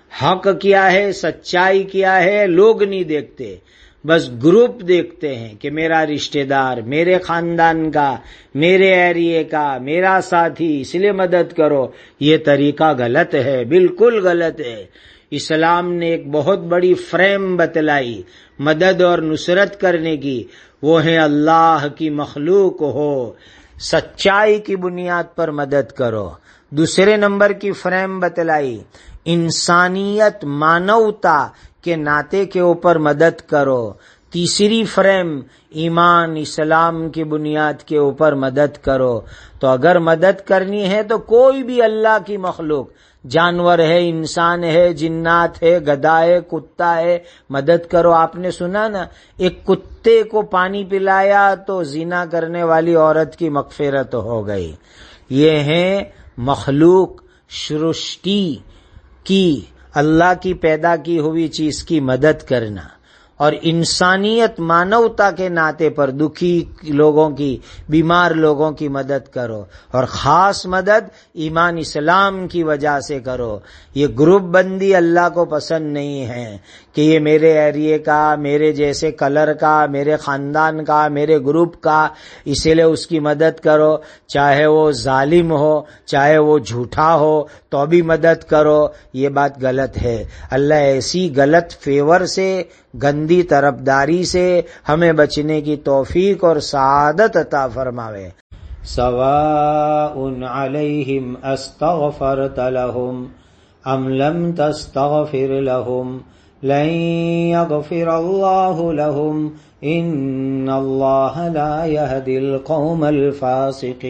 حق کیا ہے، سچائی کیا ہے لوگ نہیں دیکھتے، بس گروپ دیکھتے ہیں کہ میرا رشتہ دار، میرے خاندان کا، میرے ایریے کا، میرا ساتھی، اس لیے مدد کرو۔ یہ طریقہ غلط ہے، بالکل غلط ہے۔ اسلام نے ایک بہت بڑی فریم بتلائی مدد اور نصرت کرنے کی، وہ ہے اللہ کی مخلوق ہو، سچائی کی بنیاد پر مدد کرو۔ دوسرے نمبر کی فریم بتلائی انسانیت، مانوتا کے ناطے کے اوپر مدد کرو۔ تیسری فریم ایمان اسلام کی بنیاد کے اوپر مدد کرو۔ تو اگر مدد کرنی ہے تو کوئی بھی اللہ کی مخلوق، جانور ہے، انسان ہے، جنات ہے، گدھا ہے، کتا ہے، مدد کرو۔ آپ نے سنا نا، ایک کتے کو پانی پلایا تو زنا کرنے والی عورت کی مغفرت ہو گئی۔ یہ ہے مخلوق سرشٹی کی، اللہ کی پیدا کی ہوئی چیز کی مدد کرنا، اور انسانیت مانوتا کے ناطے پر دکھی لوگوں کی، بیمار لوگوں کی مدد کرو، اور خاص مدد ایمان اسلام کی وجہ سے کرو۔ یہ گروپ بندی اللہ کو پسند نہیں ہے کہ یہ میرے ایریے کا، میرے جیسے کلر کا، میرے خاندان کا، میرے گروپ کا، اسی لیے اس کی مدد کرو، چاہے وہ ظالم ہو، چاہے وہ جھوٹا ہو، تو بھی مدد کرو۔ یہ بات غلط ہے۔ اللہ ایسی غلط فیور سے، گندی طرفداری سے ہمیں بچنے کی توفیق اور سعادت عطا فرماوے۔ سواء علیہم استغفرت لہم ام لم تستغفر لہم لن یغفر اللہ لہم ان اللہ لا یہدی القوم الفاسقین۔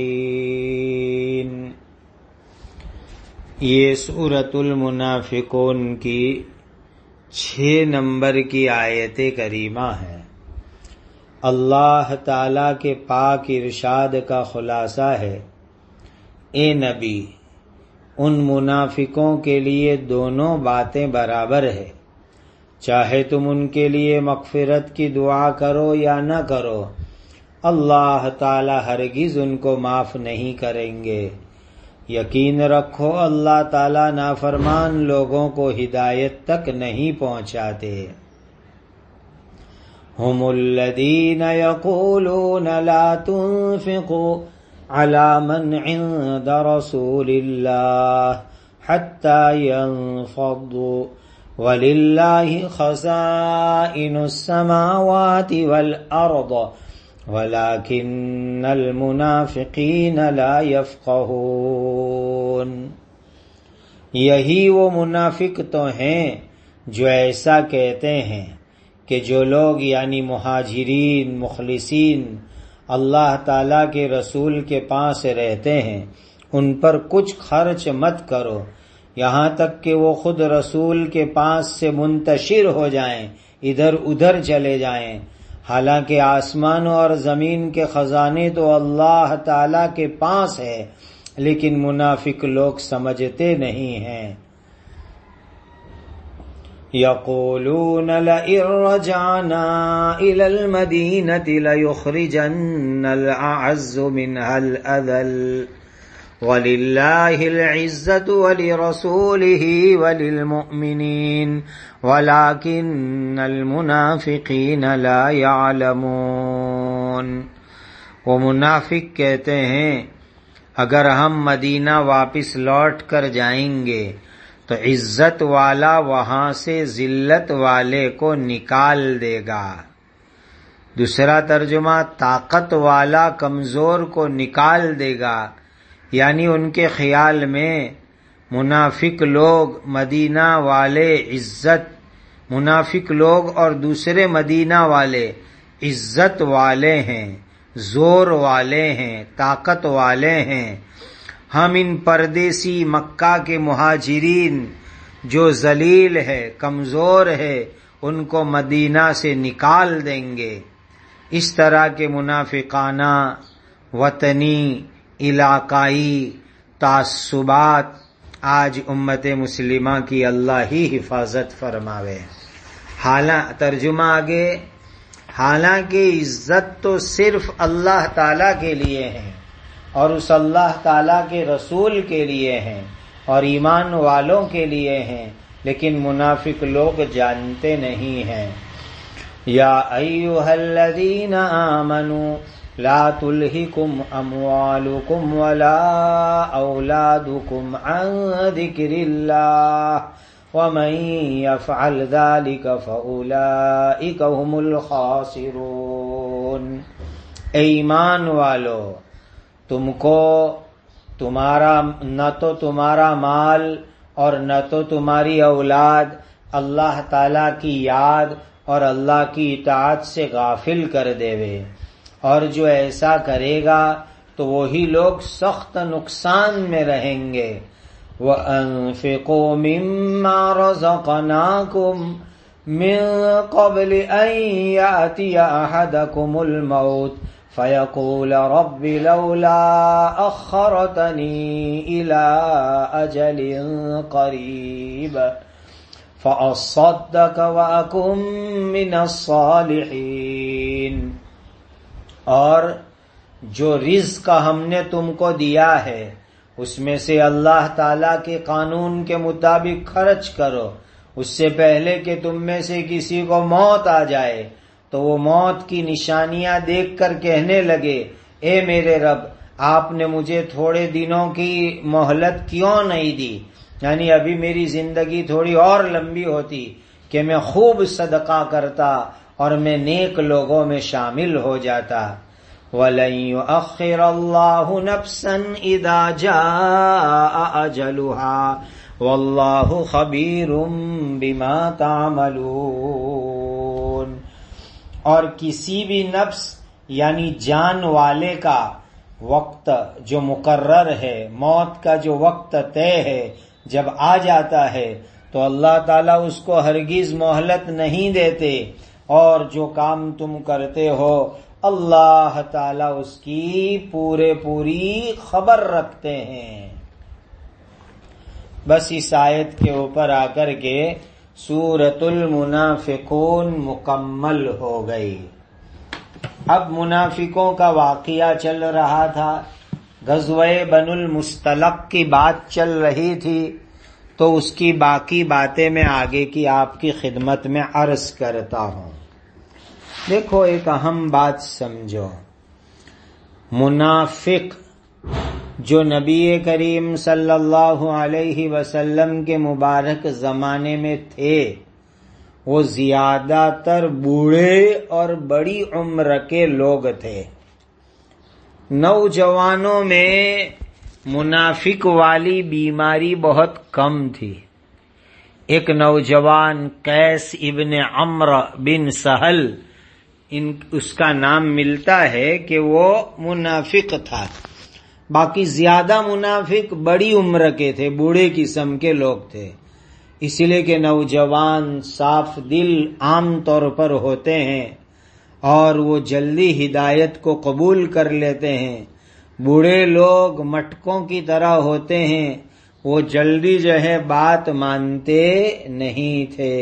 یہ سورۃ المنافقون کی 6 نمبر کی آیت کریمہ ہے۔ اللہ تعالی کے پاک ارشاد کا خلاصہ ہے، اے نبی، ان منافقوں کے لیے دونوں باتیں برابر ہے، چاہے تم ان کے لیے مغفرت کی دعا کرو یا نہ کرو، اللہ تعالی ہرگز ان کو معاف نہیں کریں گے۔ یقین رکھو اللہ تعالی نافرمان لوگوں کو ہدایت تک نہیں پہنچاتے۔ ہم الذین یقولون لا تنفقوا علی من عند رسول اللہ حتی ينفضوا وللہ خزائن السماوات والارض وَلَكِنَّ الْمُنَافِقِينَ لَا يَفْقَهُونَ۔ یہی وہ منافق تو ہیں جو ایسا کہتے ہیں کہ جو لوگ یعنی مہاجرین، مخلصین اللہ تعالیٰ کے رسول کے پاس رہتے ہیں، ان پر کچھ خرچ مت کرو یہاں تک کہ وہ خود رسول کے پاس سے منتشر ہو جائیں، ادھر ادھر چلے جائیں، حالانکہ آسمانوں اور زمین کے خزانے تو اللہ تعالی کے پاس ہے، لیکن منافق لوگ سمجھتے نہیں ہیں۔ یقولون لئن رجعنا إلى المدینة ليخرجن الأعز منها الأذل وَلِلَّهِ الْعِزَّةُ وَلِرَسُولِهِ وَلِلْمُؤْمِنِينَ وَلَكِنَّ الْمُنَافِقِينَ لَا يَعْلَمُونَ۔ وہ منافق کہتے ہیں اگر ہم مدینہ واپس لوٹ کر جائیں گے تو عزت والا وہاں سے ذلت والے کو نکال دے گا۔ دوسرا ترجمہ، طاقت والا کمزور کو نکال دے گا، یعنی ان کے خیال میں منافق لوگ مدینہ والے منافق لوگ اور دوسرے مدینہ والے عزت والے ہیں، زور والے ہیں، طاقت والے ہیں۔ ہم ان پردیسی مکہ کے مہاجرین جو ذلیل ہے، کمزور ہے، ان کو مدینہ سے نکال دیں گے۔ اس طرح کے منافقانہ، وطنی، علاقائی تعصبات آج امت مسلمہ کی اللہ ہی حفاظت فرماوے۔ ترجمہ آگے، حالانکہ عزت تو صرف اللہ تعالیٰ کے لیے ہے اور اس اللہ تعالیٰ کے رسول کے لیے ہیں اور ایمان والوں کے لیے ہیں، لیکن منافق لوگ جانتے نہیں ہیں۔ یا ایھا الذین آمنوا لا تلہکم اموالکم ولا اولادکم عن ذکر اللہ ومن یفعل ذلک فاولئک هم الخاسرون۔ اے ایمان والو، تم کو نہ تو تمہارا مال اور نہ تو تمہاری اولاد اللہ تعالی کی یاد اور اللہ کی اطاعت سے غافل کر دے، اور جو ایسا کرے گا تو وہی لوگ سخت نقصان میں رہیں گے۔ وَأَنفِقُوا مِمَّا رَزَقْنَاكُم مِّن قَبْلِ أَن يَأْتِيَ أَحَدَكُمُ الْمَوْتُ فَيَقُولَ رَبِّ لَوْلَا أَخَّرْتَنِي إِلَىٰ أَجَلٍ قَرِيبٍ فَأَصَّدَّقَ وَأَكُن مِّنَ الصَّالِحِينَ۔ اور جو رزق ہم نے تم کو دیا ہے اس میں سے اللہ تعالیٰ کے قانون کے مطابق خرچ کرو، اس سے پہلے کہ تم میں سے کسی کو موت آ جائے تو وہ موت کی نشانیاں دیکھ کر کہنے لگے، اے میرے رب، آپ نے مجھے تھوڑے دنوں کی مہلت کیوں نہیں دی؟ یعنی ابھی میری زندگی تھوڑی اور لمبی ہوتی کہ میں خوب صدقہ کرتا اور میں نیک لوگوں میں شامل ہو جاتا۔ وَلَن يُؤَخِّرَ اللَّهُ نَفْسًا إِذَا جَاءَ أَجَلُهَا وَاللَّهُ خَبِيرٌ بِمَا تَعْمَلُونَ۔ اور کسی بھی نفس یعنی جان والے کا وقت جو مقرر ہے، موت کا جو وقت طے ہے، جب آ جاتا ہے تو اللہ تعالیٰ اس کو ہرگز مہلت نہیں دیتے، اور جو کام تم کرتے ہو اللہ تعالیٰ اس کی پوری خبر رکھتے ہیں۔ بس اس آیت کے اوپر آ کر کے سورۃ المنافقون مکمل ہو گئی۔ اب منافقوں کا واقعہ چل رہا تھا، غزوہ بنو المصطلق کی بات چل رہی تھی، تو اس کی باقی باتیں میں آگے کی آپ کی خدمت میں عرض کرتا ہوں۔ دیکھو، ایک اہم بات سمجھو، منافق جو نبی کریم صلی اللہ علیہ وسلم کے مبارک زمانے میں تھے، وہ زیادہ تر بوڑھے اور بڑی عمر کے لوگ تھے۔ نوجوانوں میں منافق والی بیماری بہت کم تھی۔ ایک نوجوان قیس ابن عمرو بن سہل، اس کا نام ملتا ہے کہ وہ منافق تھا، باقی زیادہ منافق بڑی عمر کے تھے، بوڑھے قسم کے لوگ تھے، اس لیے کہ نوجوان صاف دل عام طور پر ہوتے ہیں اور وہ جلدی ہدایت کو قبول کر لیتے ہیں۔ بوڑھے لوگ مٹکوں کی طرح ہوتے ہیں، وہ جلدی جو ہے بات مانتے نہیں تھے۔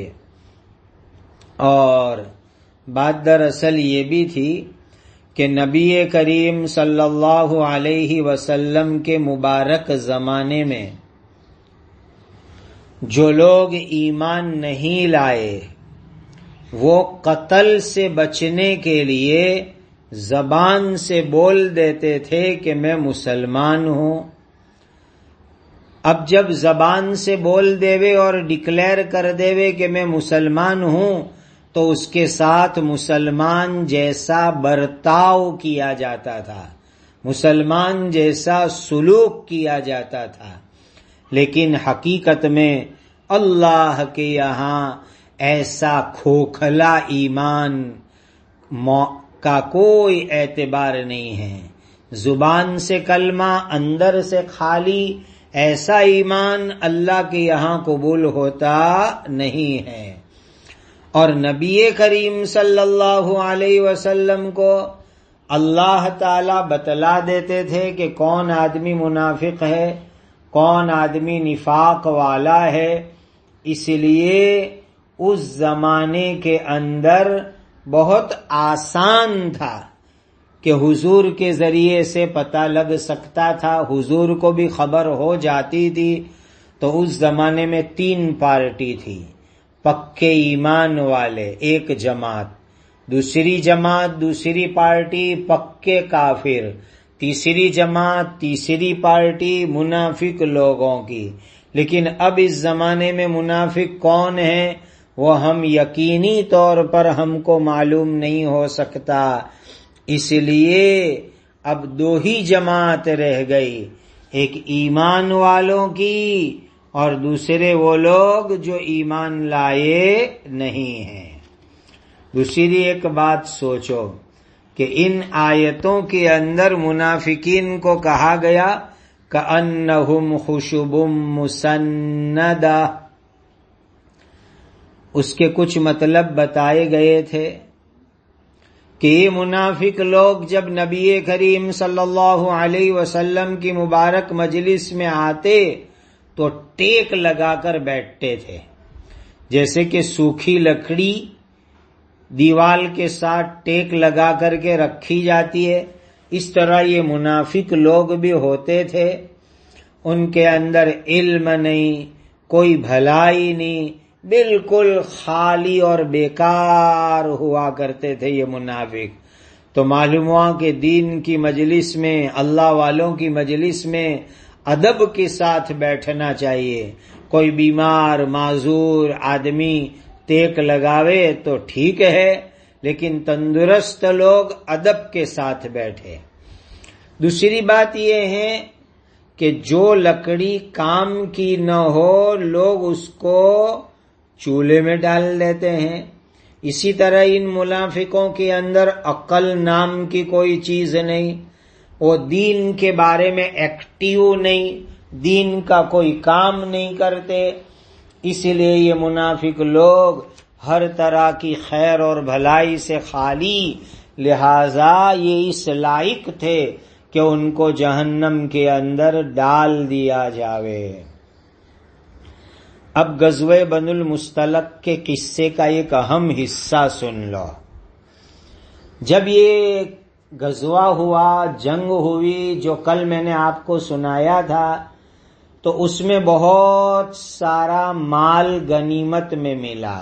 اور بات دراصل یہ بھی تھی کہ نبی کریم صلی اللہ علیہ وسلم کے مبارک زمانے میں جو لوگ ایمان نہیں لائے وہ قتل سے بچنے کے لیے زبان سے بول دیتے تھے کہ میں مسلمان ہوں۔ اب جب زبان سے بول دیوے اور ڈکلیئر کر دیوے کہ میں مسلمان ہوں تو اس کے ساتھ مسلمان جیسا برتاؤ کیا جاتا تھا، مسلمان جیسا سلوک کیا جاتا تھا، لیکن حقیقت میں اللہ کے یہاں ایسا کھوکھلا ایمان کا کوئی اعتبار نہیں ہے۔ زبان سے کلمہ، اندر سے خالی، ایسا ایمان اللہ کے یہاں قبول ہوتا نہیں ہے۔ اور نبی کریم صلی اللہ علیہ وسلم کو اللہ تعالی بتلا دیتے تھے کہ کون آدمی منافق ہے، کون آدمی نفاق والا ہے۔ اس لیے اس زمانے کے اندر بہت آسان تھا کہ حضور کے ذریعے سے پتہ لگ سکتا تھا، حضور کو بھی خبر ہو جاتی تھی، تو اس زمانے میں 3 پارٹی تھی، پکے ایمان والے ایک جماعت، دوسری جماعت دوسری پارٹی پکے کافر، تیسری جماعت تیسری پارٹی منافق لوگوں کی۔ لیکن اب اس زمانے میں منافق کون ہیں وہ ہم یقینی طور پر ہم کو معلوم نہیں ہو سکتا، اس لیے اب 2 ہی جماعت رہ گئی، ایک ایمان والوں کی اور دوسرے وہ لوگ جو ایمان لائے نہیں ہیں۔ دوسری ایک بات سوچو کہ ان آیتوں کے اندر منافقین کو کہا گیا کأنہم خشب مسندہ، اس کے کچھ مطلب بتائے گئے تھے کہ یہ منافق لوگ جب نبی کریم صلی اللہ علیہ وسلم کی مبارک مجلس میں آتے تو ٹیک لگا کر بیٹھتے تھے، جیسے کہ سوکھی لکڑی دیوال کے ساتھ ٹیک لگا کر کے رکھی جاتی ہے، اس طرح یہ منافق لوگ بھی ہوتے تھے۔ ان کے اندر علم نہیں، کوئی بھلائی نہیں، بالکل خالی اور بیکار ہوا کرتے تھے یہ منافق۔ تو معلوم ہوا کہ دین کی مجلس میں، اللہ والوں کی مجلس میں ادب کے ساتھ بیٹھنا چاہیے۔ کوئی بیمار معذور آدمی ٹیک لگاوے تو ٹھیک ہے، لیکن تندرست لوگ ادب کے ساتھ بیٹھے۔ دوسری بات یہ ہے کہ جو لکڑی کام کی نہ ہو لوگ اس کو چولہے میں ڈال دیتے ہیں۔ اسی طرح ان منافقوں کے اندر عقل نام کی کوئی چیز نہیں، وہ دین کے بارے میں ایکٹیو نہیں، دین کا کوئی کام نہیں کرتے، اس لیے یہ منافق لوگ ہر طرح کی خیر اور بھلائی سے خالی، لہذا یہ اس لائق تھے کہ ان کو جہنم کے اندر ڈال دیا جاوے۔ اب غزوہ بنو المصطلق کے قصے کا ایک اہم حصہ سن لو۔ جب یہ غزوہ ہوا، جنگ ہوئی، جو کل میں نے آپ کو سنایا تھا، تو اس میں بہت سارا مال غنیمت میں ملا،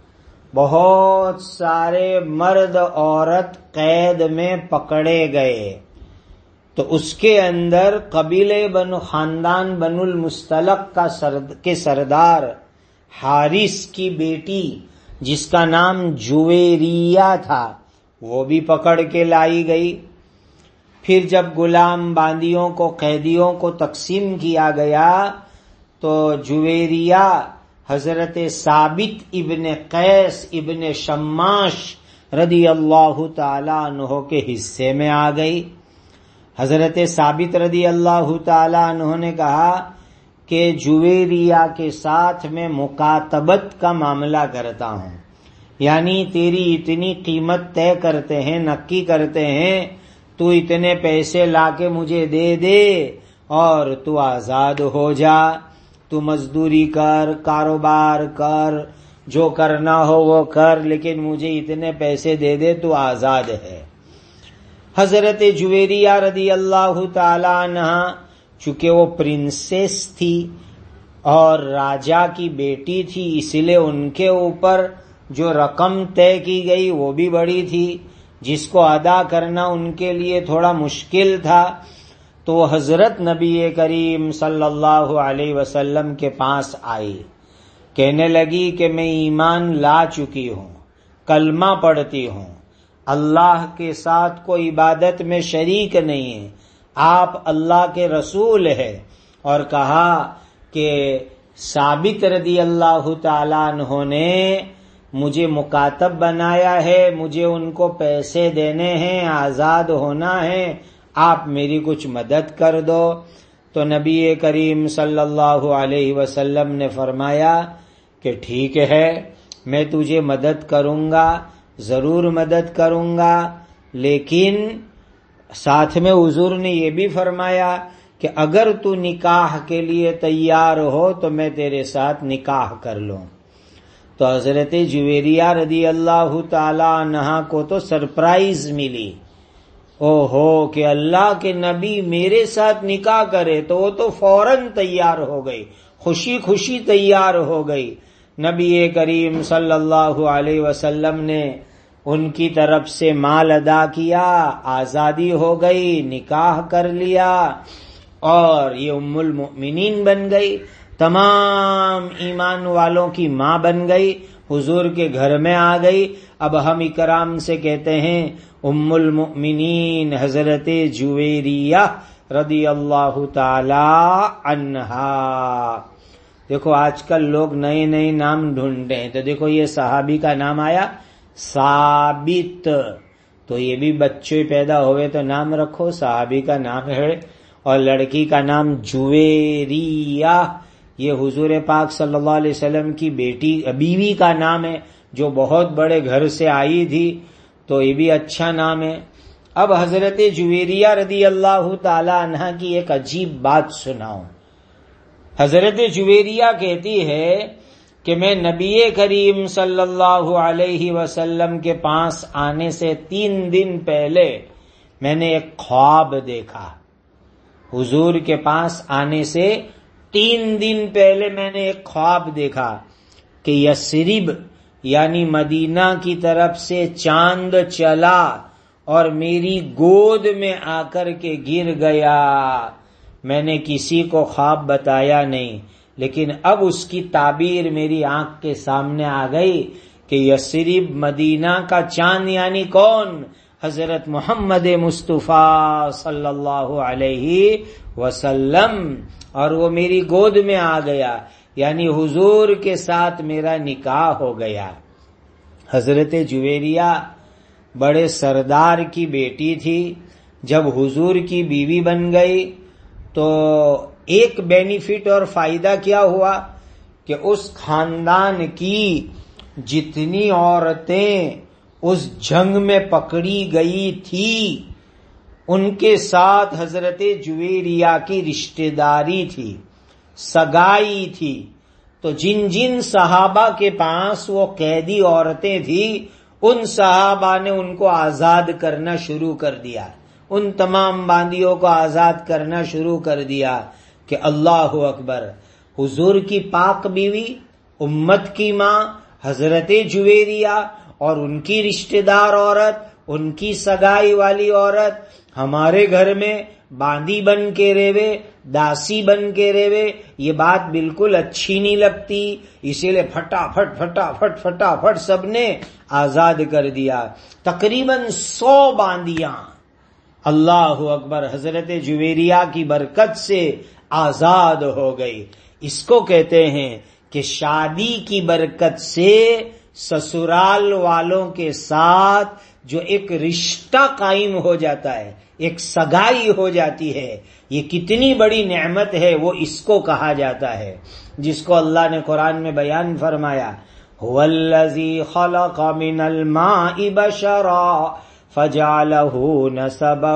بہت سارے مرد عورت قید میں پکڑے گئے۔ تو اس کے اندر قبیلے خاندان بنو المصطلق کے سردار حارث کی بیٹی جس کا نام جویریہ تھا وہ بھی پکڑ کے لائی گئی۔ پھر جب غلام باندیوں کو، قیدیوں کو تقسیم کیا گیا تو جویریہ حضرت ثابت ابن قیس ابن شماش رضی اللہ تعالی عنہ کے حصے میں آ گئی۔ حضرت ثابت رضی اللہ تعالی عنہ نے کہا کہ جویریہ کے ساتھ میں مکاتبت کا معاملہ کرتا ہوں، یعنی تیری اتنی قیمت طے کرتے ہیں، نکی کرتے ہیں، تو اتنے پیسے لا کے مجھے دے دے اور تو آزاد ہو جا، تو مزدوری کر، کاروبار کر، جو کرنا ہو وہ کر، لیکن مجھے اتنے پیسے دے دے تو آزاد ہے۔ حضرت جویریہ رضی اللہ تعالی عنہ چونکہ وہ پرنسس تھی اور راجا کی بیٹی تھی، اس لیے ان کے اوپر جو رقم طے کی گئی وہ بھی بڑی تھی، جس کو ادا کرنا ان کے لیے تھوڑا مشکل تھا۔ تو وہ حضرت نبی کریم صلی اللہ علیہ وسلم کے پاس آئی، کہنے لگی کہ میں ایمان لا چکی ہوں، کلمہ پڑھتی ہوں، اللہ کے ساتھ کوئی عبادت میں شریک نہیں ہے، آپ اللہ کے رسول ہیں، اور کہا کہ ثابت رضی اللہ تعالیٰ عنہ نے مجھے مکاتب بنایا ہے، مجھے ان کو پیسے دینے ہیں، آزاد ہونا ہے، آپ میری کچھ مدد کر دو۔ تو نبی کریم صلی اللہ علیہ وسلم نے فرمایا کہ ٹھیک ہے، میں تجھے مدد کروں گا، ضرور مدد کروں گا، لیکن ساتھ میں حضور نے یہ بھی فرمایا کہ اگر تو نکاح کے لیے تیار ہو تو میں تیرے ساتھ نکاح کر لوں۔ تو حضرت جویریہ رضی اللہ تعالی عنہ کو تو سرپرائز ملی، او ہو کہ اللہ کے نبی میرے ساتھ نکاح کرے، تو وہ تو فوراً تیار ہو گئی، خوشی خوشی تیار ہو گئی. نبی کریم صلی اللہ علیہ وسلم نے ان کی طرف سے مال ادا کیا، آزادی ہو گئی، نکاح کر لیا اور یہ ام المؤمنین بن گئی، تمام ایمان والوں کی ماں بن گئی، حضور کے گھر میں آ گئی. اب ہم اکرام سے کہتے ہیں ام المؤمنین حضرت جویریہ رضی اللہ تعالی عنہا. دیکھو آج کل لوگ نئے نئے نام ڈھونڈتے ہیں، تو دیکھو یہ صحابی کا نام آیا ثابت، تو یہ بھی بچے پیدا ہوئے تو نام رکھو، صحابی کا نام ہے. اور لڑکی کا نام جویریہ، یہ حضور پاک صلی اللہ علیہ وسلم کی بیوی کا نام ہے، جو بہت بڑے گھر سے آئی تھی، تو یہ بھی اچھا نام ہے. اب حضرت جویریہ رضی اللہ تعالی عنہ کی ایک عجیب بات سناؤں. حضرت جویریہ کہتی ہے کہ میں نبی کریم صلی اللہ علیہ وسلم کے پاس آنے سے 3 دن پہلے میں نے ایک خواب دیکھا. حضور کے پاس آنے سے 3 دن پہلے میں نے ایک خواب دیکھا کہ یثرب یعنی مدینہ کی طرف سے چاند چلا اور میری گود میں آ کر کے گر گیا. میں نے کسی کو خواب بتایا نہیں، لیکن اب اس کی تعبیر میری آنکھ کے سامنے آ گئی کہ یثرب مدینہ کا چاند یعنی کون؟ حضرت محمد مصطفیٰ صلی اللہ علیہ وسلم، اور وہ میری گود میں آ گیا، یعنی حضور کے ساتھ میرا نکاح ہو گیا. حضرت جویریہ بڑے سردار کی بیٹی تھی. جب حضور کی بیوی بن گئی تو ایک بینیفٹ اور فائدہ کیا ہوا کہ اس خاندان کی جتنی عورتیں اس جنگ میں پکڑی گئی تھی ان کے ساتھ حضرت جویریہ کی رشتہ داری تھی، سگائی تھی. تو جن جن صحابہ کے پاس وہ قیدی عورتیں تھیں ان صحابہ نے ان کو آزاد کرنا شروع کر دیا، ان تمام باندیوں کو آزاد کرنا شروع کر دیا. کہ اللہ اکبر، حضور کی پاک بیوی، امت کی ماں حضرت جویریہ اور ان کی رشتہ دار عورت، ان کی سگائی والی عورت ہمارے گھر میں باندی بن کے رہے، داسی بن کے رہے، یہ بات بالکل اچھی نہیں لگتی. اسی لیے فٹافٹ سب نے آزاد کر دیا. تقریباً 100 باندیاں اللہ اکبر حضرت جویریہ کی برکت سے آزاد ہو گئی. اس کو کہتے ہیں کہ شادی کی برکت سے سسرال والوں کے ساتھ جو ایک رشتہ قائم ہو جاتا ہے، ایک سگائی ہو جاتی ہے، یہ کتنی بڑی نعمت ہے. وہ اس کو کہا جاتا ہے جس کو اللہ نے قرآن میں بیان فرمایا، هو الذی خلق من الماء بشرا فجعلہ نسبا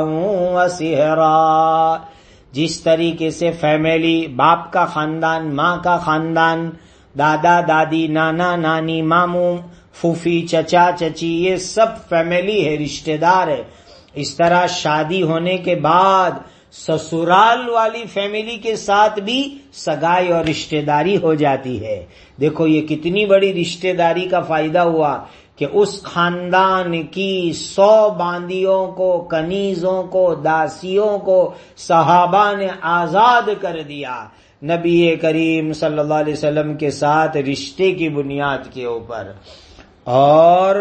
وصہرا. جس طریقے سے فیملی، باپ کا خاندان، ماں کا خاندان، دادا دادی، نانا نانی، ماموں پھوپھی، چچا چچی، یہ سب فیملی ہے، رشتہ دار ہے. اس طرح شادی ہونے کے بعد سسرال والی فیملی کے ساتھ بھی سگائی اور رشتہ داری ہو جاتی ہے. دیکھو یہ کتنی بڑی رشتہ داری کا فائدہ ہوا کہ اس خاندان کی 100 باندیوں کو، کنیزوں کو، داسیوں کو صحابہ نے آزاد کر دیا نبی کریم صلی اللہ علیہ وسلم کے ساتھ رشتے کی بنیاد کے اوپر. اور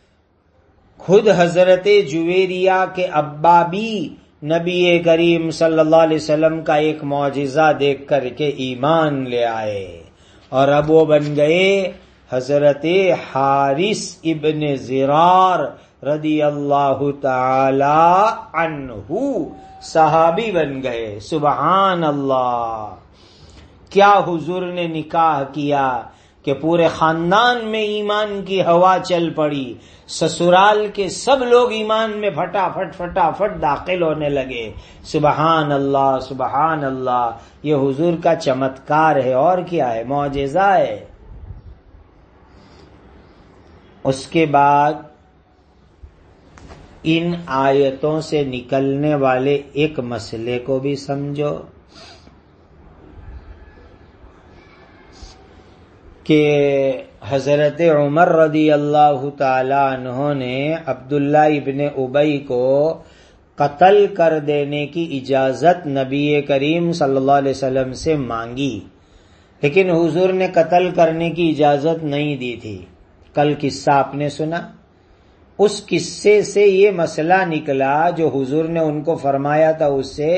خود حضرت جویریہ کے ابا بھی نبی کریم صلی اللہ علیہ وسلم کا ایک معجزہ دیکھ کر کے ایمان لے آئے، اور اب وہ بن گئے حضرت حارث ابن زرار رضی اللہ تعالی عنہ، صحابی بن گئے. سبحان اللہ، کیا حضور نے نکاح کیا کہ پورے خاندان میں ایمان کی ہوا چل پڑی. سسرال کے سب لوگ ایمان میں فٹافٹ داخل ہونے لگے. سبحان اللہ سبحان اللہ، یہ حضور کا چمتکار ہے، اور کیا ہے، معجزہ ہے. اس کے بعد ان آیتوں سے نکلنے والے ایک مسئلے کو بھی سمجھو. کہ حضرت عمر رضی اللہ تعالی عنہ نے عبداللہ ابن ابی کو قتل کر دینے کی اجازت نبی کریم صلی اللہ علیہ وسلم سے مانگی، لیکن حضور نے قتل کرنے کی اجازت نہیں دی تھی۔ کل قصہ آپ نے سنا، اس قصے سے یہ مسئلہ نکلا جو حضور نے ان کو فرمایا تھا اس سے،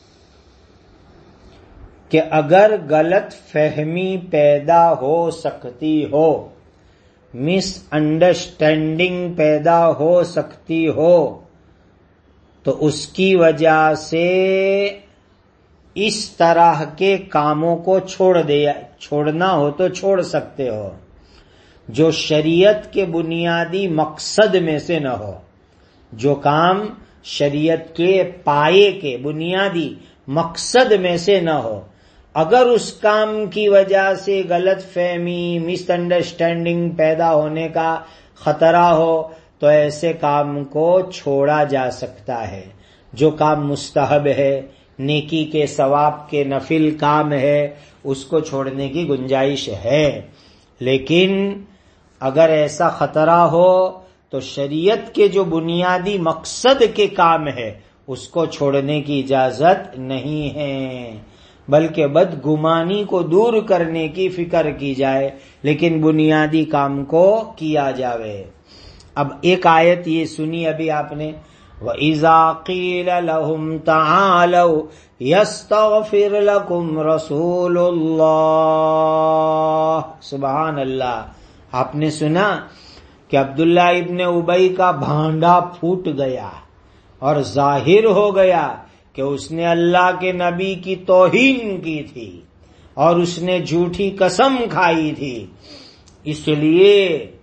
کہ اگر غلط فہمی پیدا ہو سکتی ہو، مس انڈرسٹینڈنگ پیدا ہو سکتی ہو، تو اس کی وجہ سے اس طرح کے کاموں کو چھوڑنا ہو تو چھوڑ سکتے ہو جو شریعت کے بنیادی مقصد میں سے نہ ہو، جو کام شریعت کے پائے کے بنیادی مقصد میں سے نہ ہو۔ اگر اس کام کی وجہ سے غلط فہمی، مس انڈرسٹینڈنگ پیدا ہونے کا خطرہ ہو تو ایسے کام کو چھوڑا جا سکتا ہے۔ جو کام مستحب ہے، نیکی کے ثواب کے نفل کام ہے، اس کو چھوڑنے کی گنجائش ہے، لیکن اگر ایسا خطرہ ہو تو شریعت کے جو بنیادی مقصد کے کام ہے اس کو چھوڑنے کی اجازت نہیں ہے، بلکہ بدگمانی کو دور کرنے کی فکر کی جائے، لیکن بنیادی کام کو کیا جاوے۔ اب ایک آیت یہ سنی ابھی آپ نے، وَإِذَا قِيلَ لَهُمْ تَعَالَوْا يَسْتَغْفِرْ لَكُمْ رَسُولُ اللَّهِ، سبحان اللہ۔ آپ نے سنا کہ عبداللہ ابن ابی کا بھانڈا پھوٹ گیا اور ظاہر ہو گیا کہ اس نے اللہ کے نبی کی توہین کی تھی اور اس نے جھوٹی قسم کھائی تھی۔ اس لیے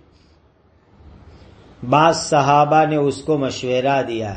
بعض صحابہ نے اس کو مشورہ دیا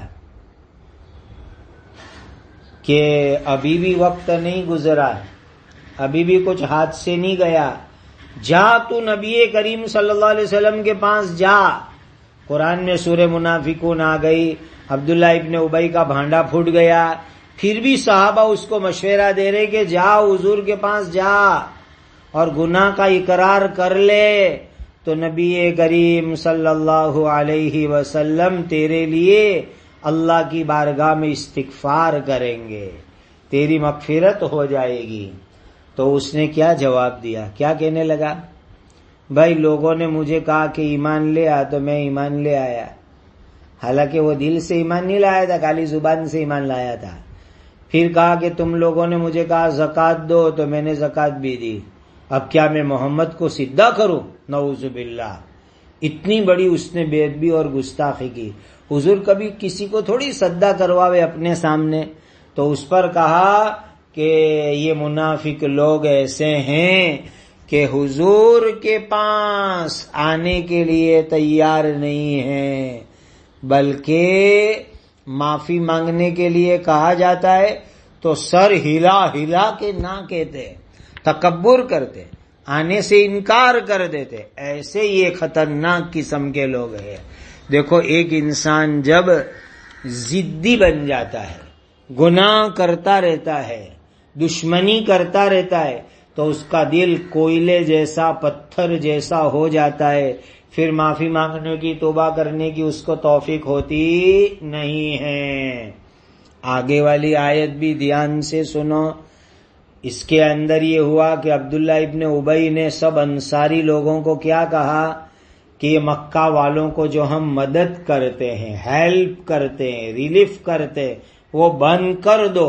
کہ ابھی بھی وقت نہیں گزرا، ابھی بھی کچھ ہاتھ سے نہیں گیا، جا تو نبی کریم صلی اللہ علیہ وسلم کے پاس جا۔ قرآن میں سورہ منافقون آ گئی، عبداللہ ابن ابی کا بھانڈا پھوٹ گیا، پھر بھی صحابہ اس کو مشورہ دے رہے کہ جا حضور کے پاس جا اور گناہ کا اقرار کر لے، تو نبی کریم صلی اللہ علیہ وسلم تیرے لیے اللہ کی بارگاہ میں استغفار کریں گے، تیری مغفرت ہو جائے گی۔ تو اس نے کیا جواب دیا، کیا کہنے لگا؟ بھائی لوگوں نے مجھے کہا کہ ایمان لے آ تو میں ایمان لے آیا، حالانکہ وہ دل سے ایمان نہیں لایا تھا، خالی زبان سے ایمان لایا تھا۔ پھر کہا کہ تم لوگوں نے مجھے کہا زکوٰۃ دو تو میں نے زکوٰۃ بھی دی، اب کیا میں محمد کو سجدہ کروں؟ نعوذ باللہ، اتنی بڑی اس نے بے ادبی اور گستاخی کی۔ حضور کبھی کسی کو تھوڑی سجدہ کرواوے اپنے سامنے، تو اس پر کہا کہ یہ منافق لوگ ایسے ہیں کہ حضور کے پاس آنے کے لیے تیار نہیں ہیں، بلکہ معافی مانگنے کے لیے کہا جاتا ہے تو سر ہلا ہلا کے نہ کہتے، تکبر کرتے، آنے سے انکار کر دیتے۔ ایسے یہ خطرناک قسم کے لوگ ہیں۔ دیکھو ایک انسان جب ضدی بن جاتا ہے، گناہ کرتا رہتا ہے، دشمنی کرتا رہتا ہے، تو اس کا دل کوئلے جیسا، پتھر جیسا ہو جاتا ہے، پھر معافی مانگنے کی، توبہ کرنے کی اس کو توفیق ہوتی نہیں ہے۔ آگے والی آیت بھی دھیان سے سنو، اس کے اندر یہ ہوا کہ عبداللہ ابن ابی نے سب انصاری لوگوں کو کیا کہا کہ یہ مکہ والوں کو جو ہم مدد کرتے ہیں، ہیلپ کرتے ہیں، ریلیف کرتے ہیں، وہ بند کر دو۔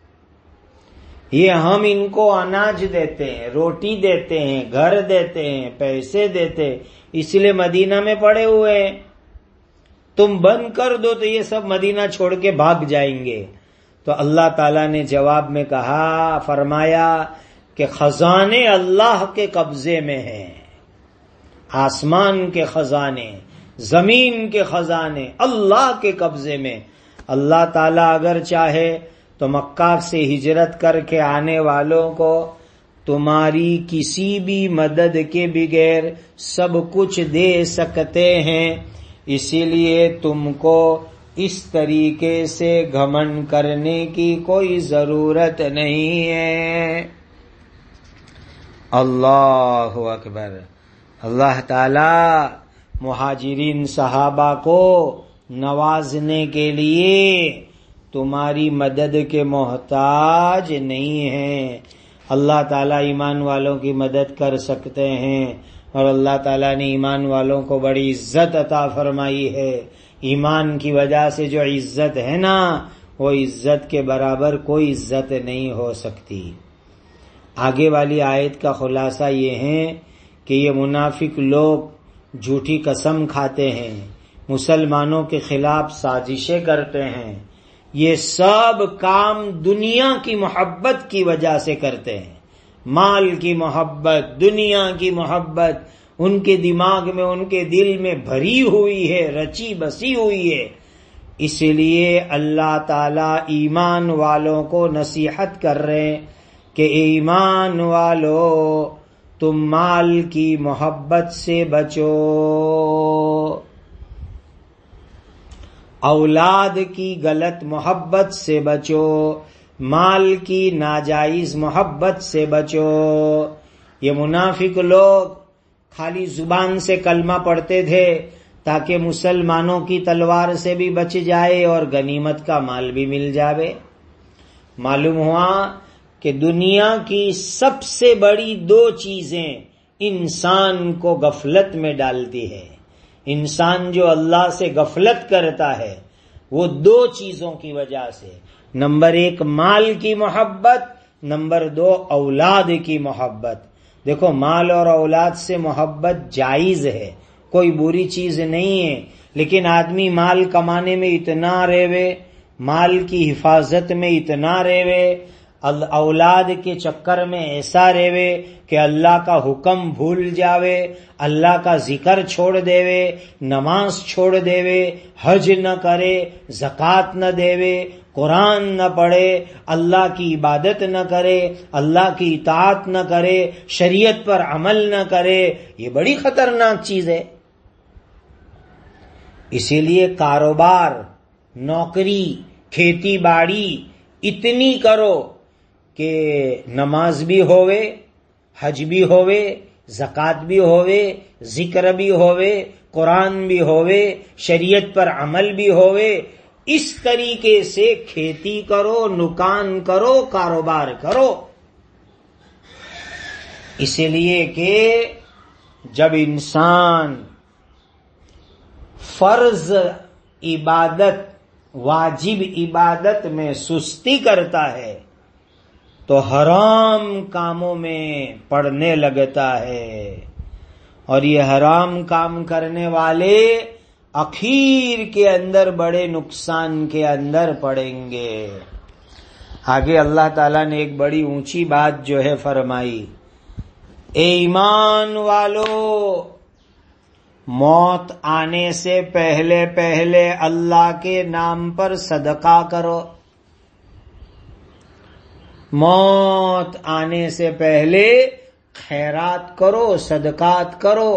یہ ہم ان کو اناج دیتے ہیں، روٹی دیتے ہیں، گھر دیتے ہیں، پیسے دیتے ہیں، اس لیے مدینہ میں پڑے ہوئے ہیں، تم بند کر دو تو یہ سب مدینہ چھوڑ کے بھاگ جائیں گے۔ تو اللہ تعالیٰ نے جواب میں کہا، فرمایا کہ خزانے اللہ کے قبضے میں ہیں، آسمان کے خزانے، زمین کے خزانے اللہ کے قبضے میں۔ اللہ تعالیٰ اگر چاہے تو مکہ سے ہجرت کر کے آنے والوں کو تمہاری کسی بھی مدد کے بغیر سب کچھ دے سکتے ہیں، اسی لیے تم کو اس طریقے سے گھمنڈ کرنے کی کوئی ضرورت نہیں ہے۔ اللہ اکبر. اللہ تعالی مہاجرین صحابہ کو نوازنے کے لیے تمہاری مدد کے محتاج نہیں ہیں. اللہ تعالیٰ ایمان والوں کی مدد کر سکتے ہیں، اور اللہ تعالیٰ نے ایمان والوں کو بڑی عزت عطا فرمائی ہے. ایمان کی وجہ سے جو عزت ہے نا، وہ عزت کے برابر کوئی عزت نہیں ہو سکتی. آگے والی آیت کا خلاصہ یہ ہے کہ یہ منافق لوگ جھوٹی قسم کھاتے ہیں، مسلمانوں کے خلاف سازشیں کرتے ہیں. یہ سب کام دنیا کی محبت کی وجہ سے کرتے ہیں. مال کی محبت، دنیا کی محبت ان کے دماغ میں، ان کے دل میں بھری ہوئی ہے، رچی بسی ہوئی ہے. اس لیے اللہ تعالی ایمان والوں کو نصیحت کر رہے ہیں کہ ایمان والو تم مال کی محبت سے بچو، اولاد کی غلط محبت سے بچو، مال کی ناجائز محبت سے بچو. یہ منافق لوگ خالی زبان سے کلمہ پڑھتے تھے تاکہ مسلمانوں کی تلوار سے بھی بچ جائے اور غنیمت کا مال بھی مل جائے. معلوم ہوا کہ دنیا کی سب سے بڑی دو چیزیں انسان کو غفلت میں ڈالتی ہے. انسان جو اللہ سے غفلت کرتا ہے وہ دو چیزوں کی وجہ سے، نمبر 1 مال کی محبت، نمبر 2 اولاد کی محبت. دیکھو مال اور اولاد سے محبت جائز ہے، کوئی بری چیز نہیں ہے، لیکن آدمی مال کمانے میں اتنا ریوے، مال کی حفاظت میں اتنا ریوے، اولاد کے چکر میں ایسا ریوے کہ اللہ کا حکم بھول جاوے، اللہ کا ذکر چھوڑ دیوے، نماز چھوڑ دیوے، حج نہ کرے، زکوٰۃ نہ دیوے، قرآن نہ پڑھے، اللہ کی عبادت نہ کرے، اللہ کی اطاعت نہ کرے، شریعت پر عمل نہ کرے. یہ بڑی خطرناک چیز ہے. اسی لیے کاروبار، نوکری، کھیتی باڑی اتنی کرو کہ نماز بھی ہوئے، حج بھی ہوئے، زکوٰۃ بھی ہوئے، ذکر بھی ہوئے، قرآن بھی ہوئے، شریعت پر عمل بھی ہوئے. اس طریقے سے کھیتی کرو، نکان کرو، کاروبار کرو. اس لیے کہ جب انسان فرض عبادت، واجب عبادت میں سستی کرتا ہے تو حرام کاموں میں پڑنے لگتا ہے، اور یہ حرام کام کرنے والے اخیر کے اندر بڑے نقصان کے اندر پڑیں گے. آگے اللہ تعالیٰ نے ایک بڑی اونچی بات جو ہے فرمائی، اے ایمان والو موت آنے سے پہلے پہلے اللہ کے نام پر صدقہ کرو. موت آنے سے پہلے خیرات کرو، صدقات کرو.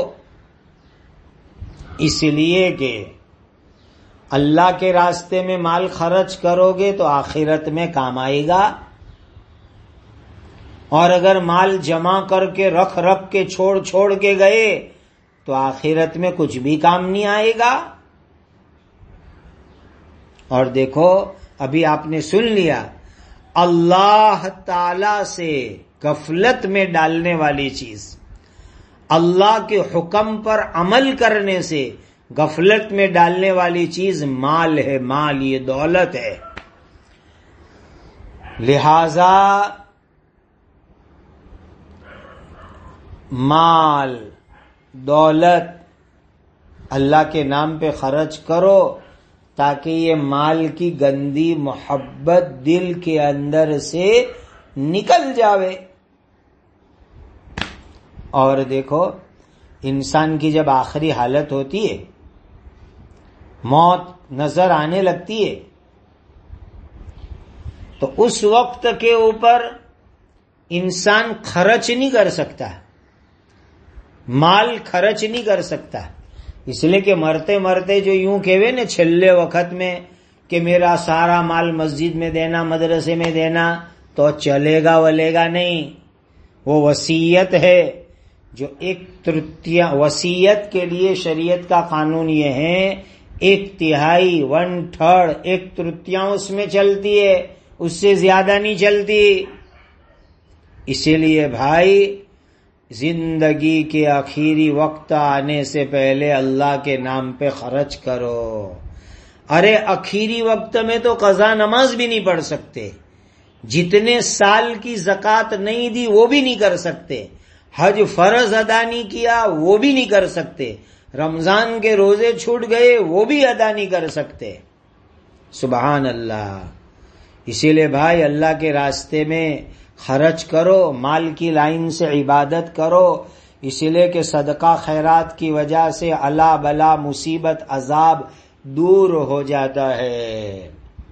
اس لیے کہ اللہ کے راستے میں مال خرچ کرو گے تو آخرت میں کام آئے گا، اور اگر مال جمع کر کے رکھ کے چھوڑ کے گئے تو آخرت میں کچھ بھی کام نہیں آئے گا. اور دیکھو ابھی آپ نے سن لیا، اللہ تعالی سے غفلت میں ڈالنے والی چیز، اللہ کے حکم پر عمل کرنے سے غفلت میں ڈالنے والی چیز مال ہے. مال یہ دولت ہے. لہذا مال، دولت اللہ کے نام پہ خرچ کرو تاکہ یہ مال کی گندی محبت دل کے اندر سے نکل جاوے. اور دیکھو انسان کی جب آخری حالت ہوتی ہے، موت نظر آنے لگتی ہے، تو اس وقت کے اوپر انسان خرچ نہیں کر سکتا، مال خرچ نہیں کر سکتا. اس لیے کہ مرتے مرتے جو یوں کہوے نا چھلے وقت میں کہ میرا سارا مال مسجد میں دینا، مدرسے میں دینا، تو چلے گا ولے گا نہیں. وہ وصیت ہے جو 1/3 وصیت کے لیے شریعت کا قانون یہ ہے 1/3 1/3 1/3 اس میں چلتی ہے، اس سے زیادہ نہیں چلتی. اسی لیے بھائی زندگی کے آخری وقت آنے سے پہلے اللہ کے نام پہ خرچ کرو. ارے آخری وقت میں تو قضا نماز بھی نہیں پڑھ سکتے، جتنے سال کی زکوٰۃ نہیں دی وہ بھی نہیں کر سکتے، حج فرض ادا نہیں کیا وہ بھی نہیں کر سکتے، رمضان کے روزے چھوٹ گئے وہ بھی ادا نہیں کر سکتے. سبحان اللہ. اسی لیے بھائی اللہ کے راستے میں خرچ کرو، مال کی لائن سے عبادت کرو، اسی لیے کہ صدقہ خیرات کی وجہ سے اللہ بلا مصیبت عذاب دور ہو جاتا ہے.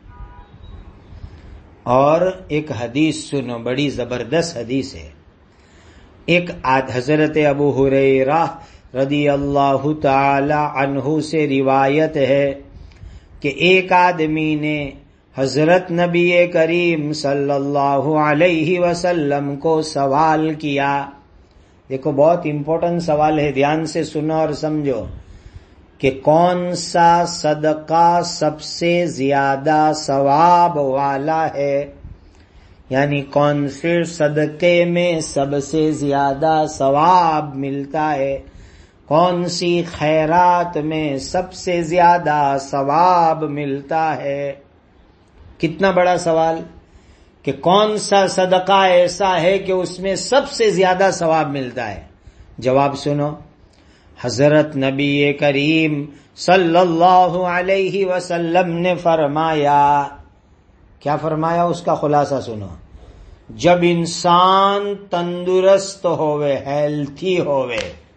اور ایک حدیث سنو، بڑی زبردست حدیث ہے. ایک حضرت ابو ہریرہ رضی اللہ تعالی عنہ سے روایت ہے کہ ایک آدمی نے حضرت نبی کریم صلی اللہ علیہ وسلم کو سوال کیا. دیکھو بہت امپورٹنٹ سوال ہے، دھیان سے سنو اور سمجھو کہ کون سا صدقہ سب سے زیادہ ثواب والا ہے، یعنی کون سے صدقے میں سب سے زیادہ ثواب ملتا ہے، کون سی خیرات میں سب سے زیادہ ثواب ملتا ہے. کتنا بڑا سوال کہ کون سا صدقہ ایسا ہے کہ اس میں سب سے زیادہ ثواب ملتا ہے. جواب سنو، حضرت نبی کریم صلی اللہ علیہ وسلم نے فرمایا، کیا فرمایا اس کا خلاصہ سنو، جب انسان تندرست ہوئے، ہیلتھی ہوئے،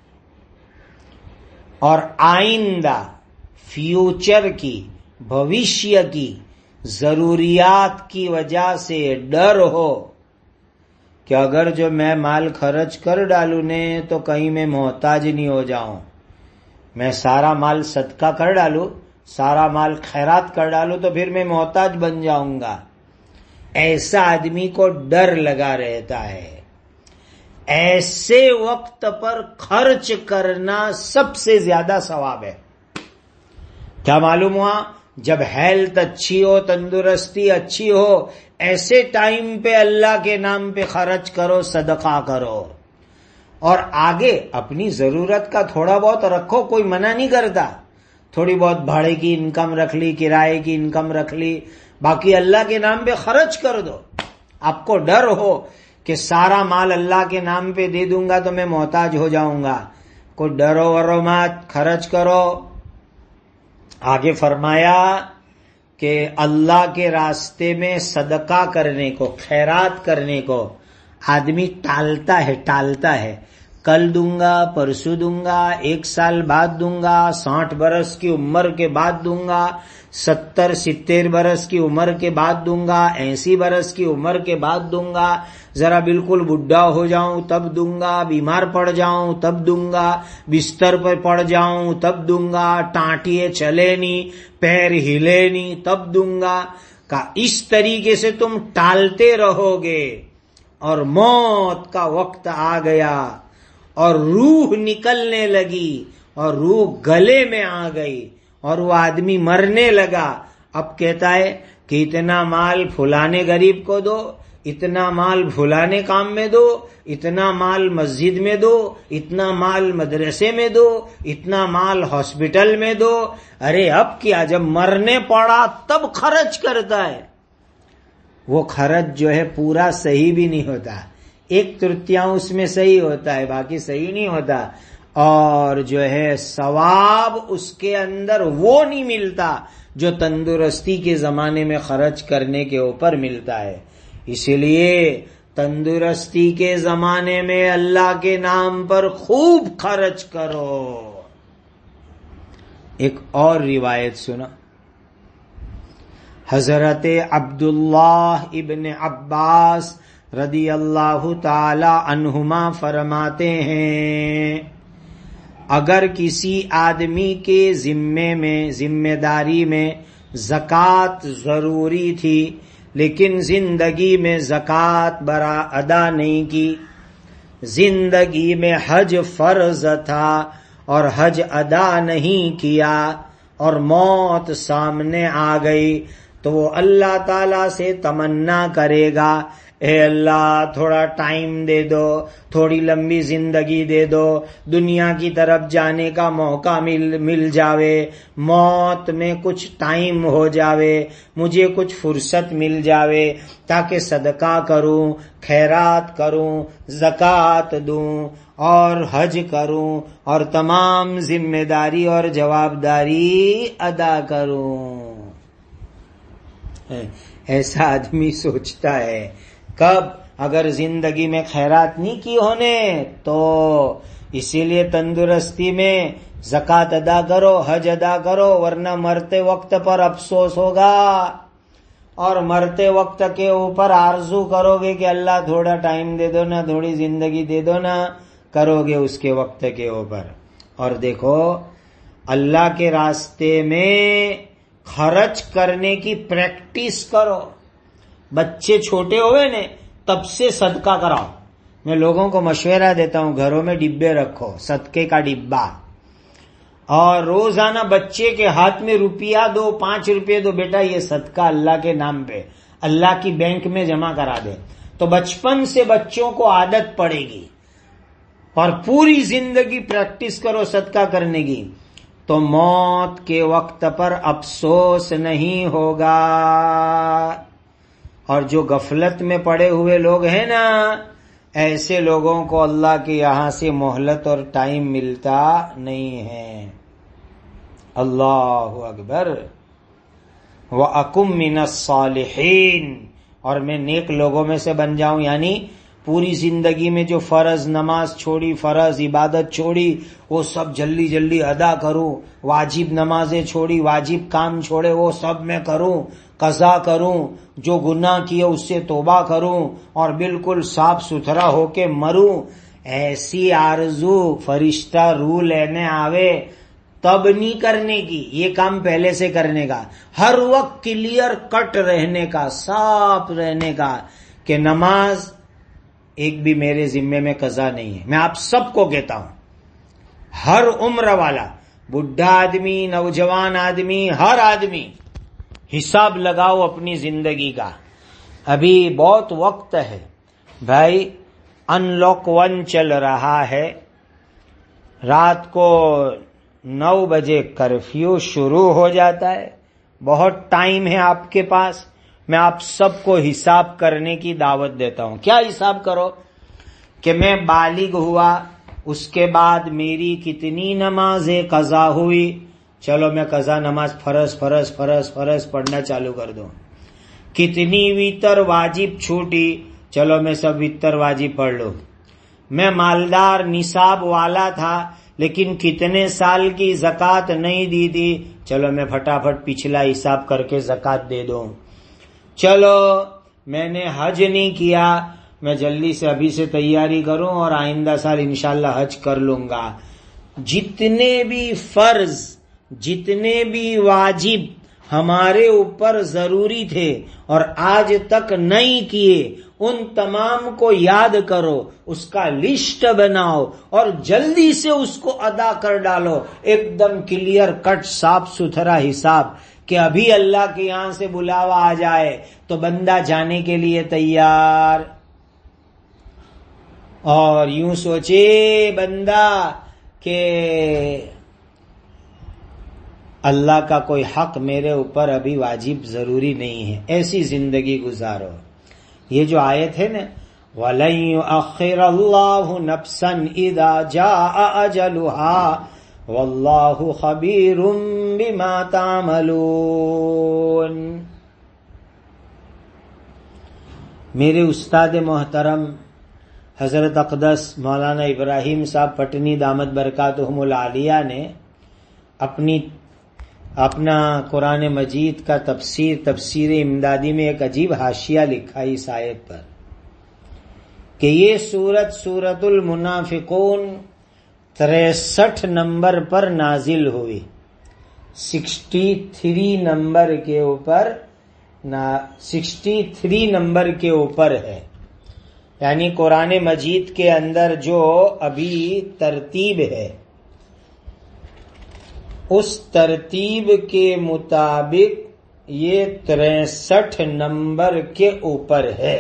اور آئندہ فیوچر کی، بھوشیہ کی ضروریات کی وجہ سے ڈر ہو کہ اگر جو میں مال خرچ کر ڈالوں نے تو کہیں میں محتاج نہیں ہو جاؤں، میں سارا مال صدقہ کر ڈالوں، سارا مال خیرات کر ڈالوں تو پھر میں محتاج بن جاؤں گا. ایسا آدمی کو ڈر لگا رہتا ہے. ایسے وقت پر خرچ کرنا سب سے زیادہ ثواب ہے. کیا معلوم ہوا؟ جب ہیلتھ اچھی ہو، تندرستی اچھی ہو، ایسے ٹائم پہ اللہ کے نام پہ خرچ کرو، صدقہ کرو، اور آگے اپنی ضرورت کا تھوڑا بہت رکھو، کوئی منع نہیں کرتا. تھوڑی بہت بھاڑے کی انکم رکھ لی، کرائے کی انکم رکھ لی، باقی اللہ کے نام پہ خرچ کر دو. آپ کو ڈر ہو کہ سارا مال اللہ کے نام پہ دے دوں گا تو میں محتاج ہو جاؤں گا، کوئی ڈرو ورو مت، خرچ کرو. آگے فرمایا کہ اللہ کے راستے میں صدقہ کرنے کو، خیرات کرنے کو آدمی ٹالتا ہے. کل دوں گا، پرسوں دوں گا، 1 سال بعد دوں گا، 60 برس کی عمر کے بعد دوں گا، 70-70 برس کی عمر کے بعد دوں گا، 80 برس کی عمر کے بعد دوں گا، ذرا بالکل بڈھا ہو جاؤں تب دوں گا، بیمار پڑ جاؤں تب دوں گا، بستر پر پڑ جاؤں تب دوں گا، ٹانٹیے چلے نہیں، پیر ہلے نہیں تب دوں گا. اس طریقے سے تم ٹالتے رہو گے اور موت کا وقت آ گیا اور روح نکلنے لگی اور روح گلے میں آ گئی اور وہ آدمی مرنے لگا. اب کہتا ہے کہ اتنا مال فلانے غریب کو دو، اتنا مال فلانے کام میں دو، اتنا مال مسجد میں دو، اتنا مال مدرسے میں دو، اتنا مال ہاسپٹل میں دو. ارے اب کیا، جب مرنے پڑا تب خرچ کرتا ہے. وہ خرچ جو ہے پورا صحیح بھی نہیں ہوتا، 1/3 اس میں صحیح ہوتا ہے، باقی صحیح نہیں ہوتا. اور جو ہے ثواب اس کے اندر وہ نہیں ملتا جو تندرستی کے زمانے میں خرچ کرنے کے اوپر ملتا ہے. اسی لیے تندرستی کے زمانے میں اللہ کے نام پر خوب خرچ کرو. ایک اور روایت سنا، حضرت عبداللہ ابن عباس رضی اللہ تعالی عنہما فرماتے ہیں، اگر کسی آدمی کے ذمہ داری میں زکوٰۃ ضروری تھی لیکن زندگی میں زکوٰۃ ادا نہیں کی، زندگی میں حج فرض تھا اور حج ادا نہیں کیا اور موت سامنے آ گئی تو وہ اللہ تعالی سے تمنا کرے گا، اے اللہ تھوڑا ٹائم دے دو، تھوڑی لمبی زندگی دے دو، دنیا کی طرف جانے کا موقع مل جاوے، موت میں کچھ ٹائم ہو جاوے، مجھے کچھ فرصت مل جاوے تاکہ صدقہ کروں، خیرات کروں، زکوٰۃ دوں اور حج کروں اور تمام ذمہ داری اور جوابداری ادا کروں۔ ایسا آدمی سوچتا ہے کب؟ اگر زندگی میں خیرات نہیں کی ہونے تو اسی لیے تندرستی میں زکوٰۃ ادا کرو، حج ادا کرو، ورنہ مرتے وقت پر افسوس ہوگا اور مرتے وقت کے اوپر آرزو کرو گے کہ اللہ تھوڑا ٹائم دے دو نا، تھوڑی زندگی دے دو نا، کرو گے اس کے وقت کے اوپر۔ اور دیکھو اللہ کے راستے میں خرچ کرنے کی پریکٹس کرو۔ بچے چھوٹے ہوئے نا تب سے صدقہ کراؤ۔ میں لوگوں کو مشورہ دیتا ہوں گھروں میں ڈبے رکھو، صدقے کا ڈبا، اور روزانہ بچے کے ہاتھ میں روپیہ دو، 5 روپے دو، بیٹا یہ صدقہ اللہ کے نام پہ اللہ کی بینک میں جمع کرا دے، تو بچپن سے بچوں کو عادت پڑے گی اور پوری زندگی پریکٹس کرو صدقہ کرنے کی، تو موت کے وقت پر افسوس نہیں ہوگا۔ اور جو غفلت میں پڑے ہوئے لوگ ہیں نا، ایسے لوگوں کو اللہ کے یہاں سے مہلت اور ٹائم ملتا نہیں ہے۔ اللہ اکبر۔ وَأَكُن مِّنَ الصَّالِحِينَ، اور میں نیک لوگوں میں سے بن جاؤں، یعنی پوری زندگی میں جو فرض نماز چھوڑی، فرض عبادت چھوڑی، وہ سب جلدی جلدی ادا کروں، واجب نمازیں چھوڑی، واجب کام چھوڑے وہ سب میں کروں، قضا کروں، جو گناہ کیے اس سے توبہ کروں اور بالکل صاف ستھرا ہو کے مروں۔ ایسی آرزو فرشتہ روح لینے آوے تب نہیں کرنے کی، یہ کام پہلے سے کرنے کا، ہر وقت کلیئر کٹ رہنے کا، صاف رہنے کا کہ نماز ایک بھی میرے ذمے میں قضا نہیں ہے۔ میں آپ سب کو کہتا ہوں، ہر عمر والا، بڈھا آدمی، نوجوان آدمی، ہر آدمی حساب لگاؤ اپنی زندگی کا۔ ابھی بہت وقت ہے بھائی، ان لاک 1 چل رہا ہے، رات کو 9 بجے کرفیو شروع ہو جاتا ہے، بہت ٹائم ہے آپ کے پاس۔ میں آپ سب کو حساب کرنے کی دعوت دیتا ہوں۔ کیا حساب کرو کہ میں بالغ ہوا، اس کے بعد میری کتنی نمازیں قضا ہوئی، چلو میں قضا نماز فرض فرض فرض فرض پڑھنا چالو کر دوں۔ کتنی ویتر واجب چھوٹی، چلو میں سب ویتر واجب پڑھ لوں۔ میں مالدار نصاب والا تھا لیکن کتنے سال کی زکوٰۃ نہیں دی تھی، چلو میں پھٹافٹ پچھلا حساب کر کے زکوٰۃ دے دوں۔ چلو میں نے حج نہیں کیا، میں جلدی سے ابھی سے تیاری کروں اور آئندہ سال انشاءاللہ حج کر لوں گا۔ جتنے بھی فرض، جتنے بھی واجب ہمارے اوپر ضروری تھے اور آج تک نہیں کیے، ان تمام کو یاد کرو، اس کا لسٹ بناؤ اور جلدی سے اس کو ادا کر ڈالو، ایک دم کلیئر کٹ صاف ستھرا حساب، کہ ابھی اللہ کے یہاں سے بلاوا آ جائے تو بندہ جانے کے لیے تیار۔ اور یوں سوچے بندہ کہ اللہ کا کوئی حق میرے اوپر ابھی واجب ضروری نہیں ہے، ایسی زندگی گزارو۔ یہ جو آیت ہے نا، وَلَن يُؤَخِّرَ اللَّهُ نَفْسًا إِذَا جَاءَ أَجَلُهَا وَاللَّهُ خَبِيرٌ بِمَا تَعْمَلُونَ۔ میرے استاد محترم حضرت اقدس مولانا ابراہیم صاحب پٹنی دامت برکاتہم العالیہ نے اپنا قرآن مجید کا تفسیر امدادی میں ایک عجیب حاشیہ لکھا اس آیت پر کہ یہ سورت المنافقون 63 نمبر پر نازل ہوئی، 63 نمبر کے اوپر ہے، یعنی قرآن مجید کے اندر جو ابھی ترتیب ہے اس ترتیب کے مطابق یہ 63 نمبر کے اوپر ہے.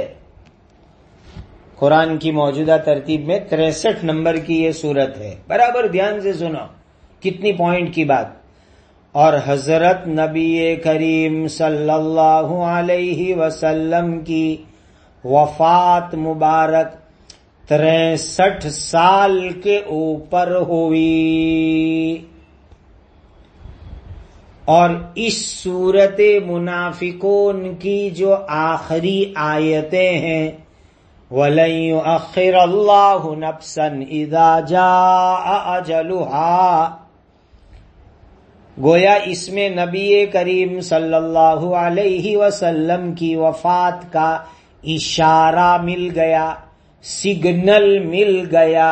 قرآن کی موجودہ ترتیب میں 63 نمبر کی یہ سورت ہے. برابر دھیان سے سنو کتنی پوائنٹ کی بات. اور حضرت نبی کریم صلی اللہ علیہ وسلم کی وفات مبارک 63 سال کے اوپر ہوئی. اور اس سورت منافقون کی جو آخری آیتیں ہیں وَلَن يُؤَخِّرَ اللَّهُ نَفْسًا إِذَا جَاءَ أَجَلُهَا، گویا اس میں نبی کریم صلی اللہ علیہ وسلم کی وفات کا اشارہ مل گیا، سگنل مل گیا.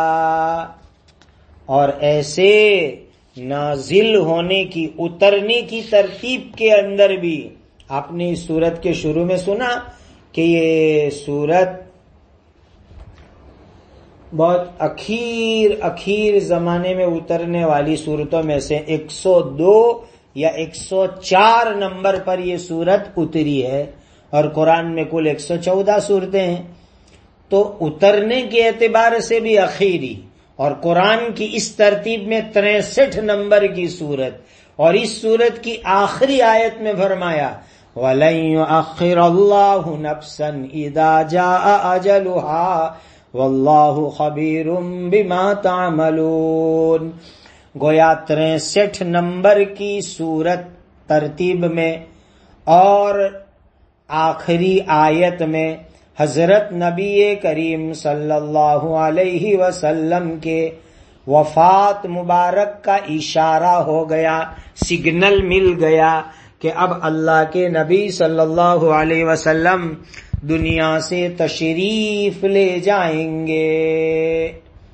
اور ایسے نازل ہونے کی اترنے کی ترتیب کے اندر بھی آپ نے اس سورت کے شروع میں سنا کہ یہ سورت بہت اخیر زمانے میں اترنے والی سورتوں میں سے 102 یا 104 نمبر پر یہ سورت اتری ہے. اور قرآن میں کل 114 سورتیں ہیں، تو اترنے کے اعتبار سے بھی اخیری، اور قرآن کی اس ترتیب میں 63 نمبر کی سورت. اور اس سورت کی آخری آیت میں فرمایا وَلَن يُؤَخِّرَ اللَّهُ نَفْسًا إِذَا جَاءَ أَجَلُهَا وَاللَّهُ خَبِيرٌ بِمَا تَعْمَلُونَ. گویا 63 نمبر کی سورت ترتیب میں اور آخری آیت میں حضرت نبی کریم صلی اللہ علیہ وسلم کے وفات مبارک کا اشارہ ہو گیا، سگنل مل گیا کہ اب اللہ کے نبی صلی اللہ علیہ وسلم دنیا سے تشریف لے جائیں گے.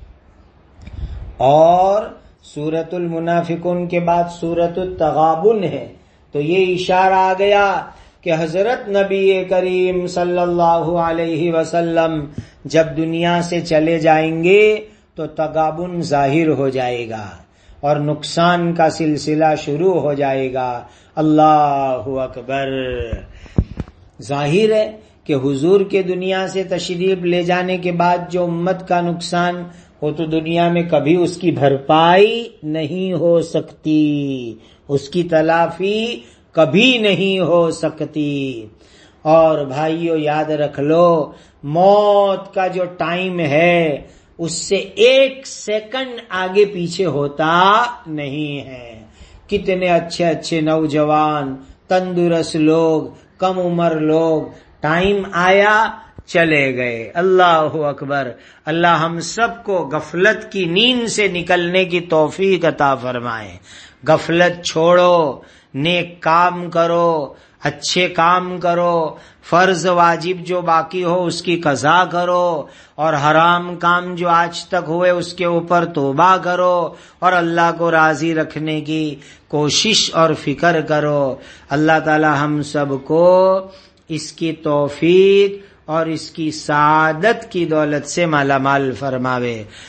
اور سورۃ المنافقون کے بعد سورۃ التغابن ہے، تو یہ اشارہ آ گیا کہ حضرت نبی کریم صلی اللہ علیہ وسلم جب دنیا سے چلے جائیں گے تو تغابن ظاہر ہو جائے گا اور نقصان کا سلسلہ شروع ہو جائے گا. اللہ اکبر. ظاہر ہے کہ حضور کے دنیا سے تشریف لے جانے کے بعد جو امت کا نقصان وہ تو دنیا میں کبھی اس کی بھرپائی نہیں ہو سکتی، اس کی تلافی کبھی نہیں ہو سکتی. اور بھائیو یاد رکھ لو موت کا جو ٹائم ہے اس سے 1 سیکنڈ آگے پیچھے ہوتا نہیں ہے. کتنے اچھے نوجوان تندرست لوگ، کم عمر لوگ، ٹائم آیا چلے گئے. اللہ اکبر. اللہ ہم سب کو غفلت کی نیند سے نکلنے کی توفیق عطا فرمائے. غفلت چھوڑو، نیک کام کرو، اچھے کام کرو، فرض واجب جو باقی ہو اس کی قضا کرو، اور حرام کام جو آج تک ہوئے اس کے اوپر توبہ کرو، اور اللہ کو راضی رکھنے کی کوشش اور فکر کرو. اللہ تعالی ہم سب کو اس کی توفیق اور اس کی سعادت کی دولت سے مالا مال فرماوے.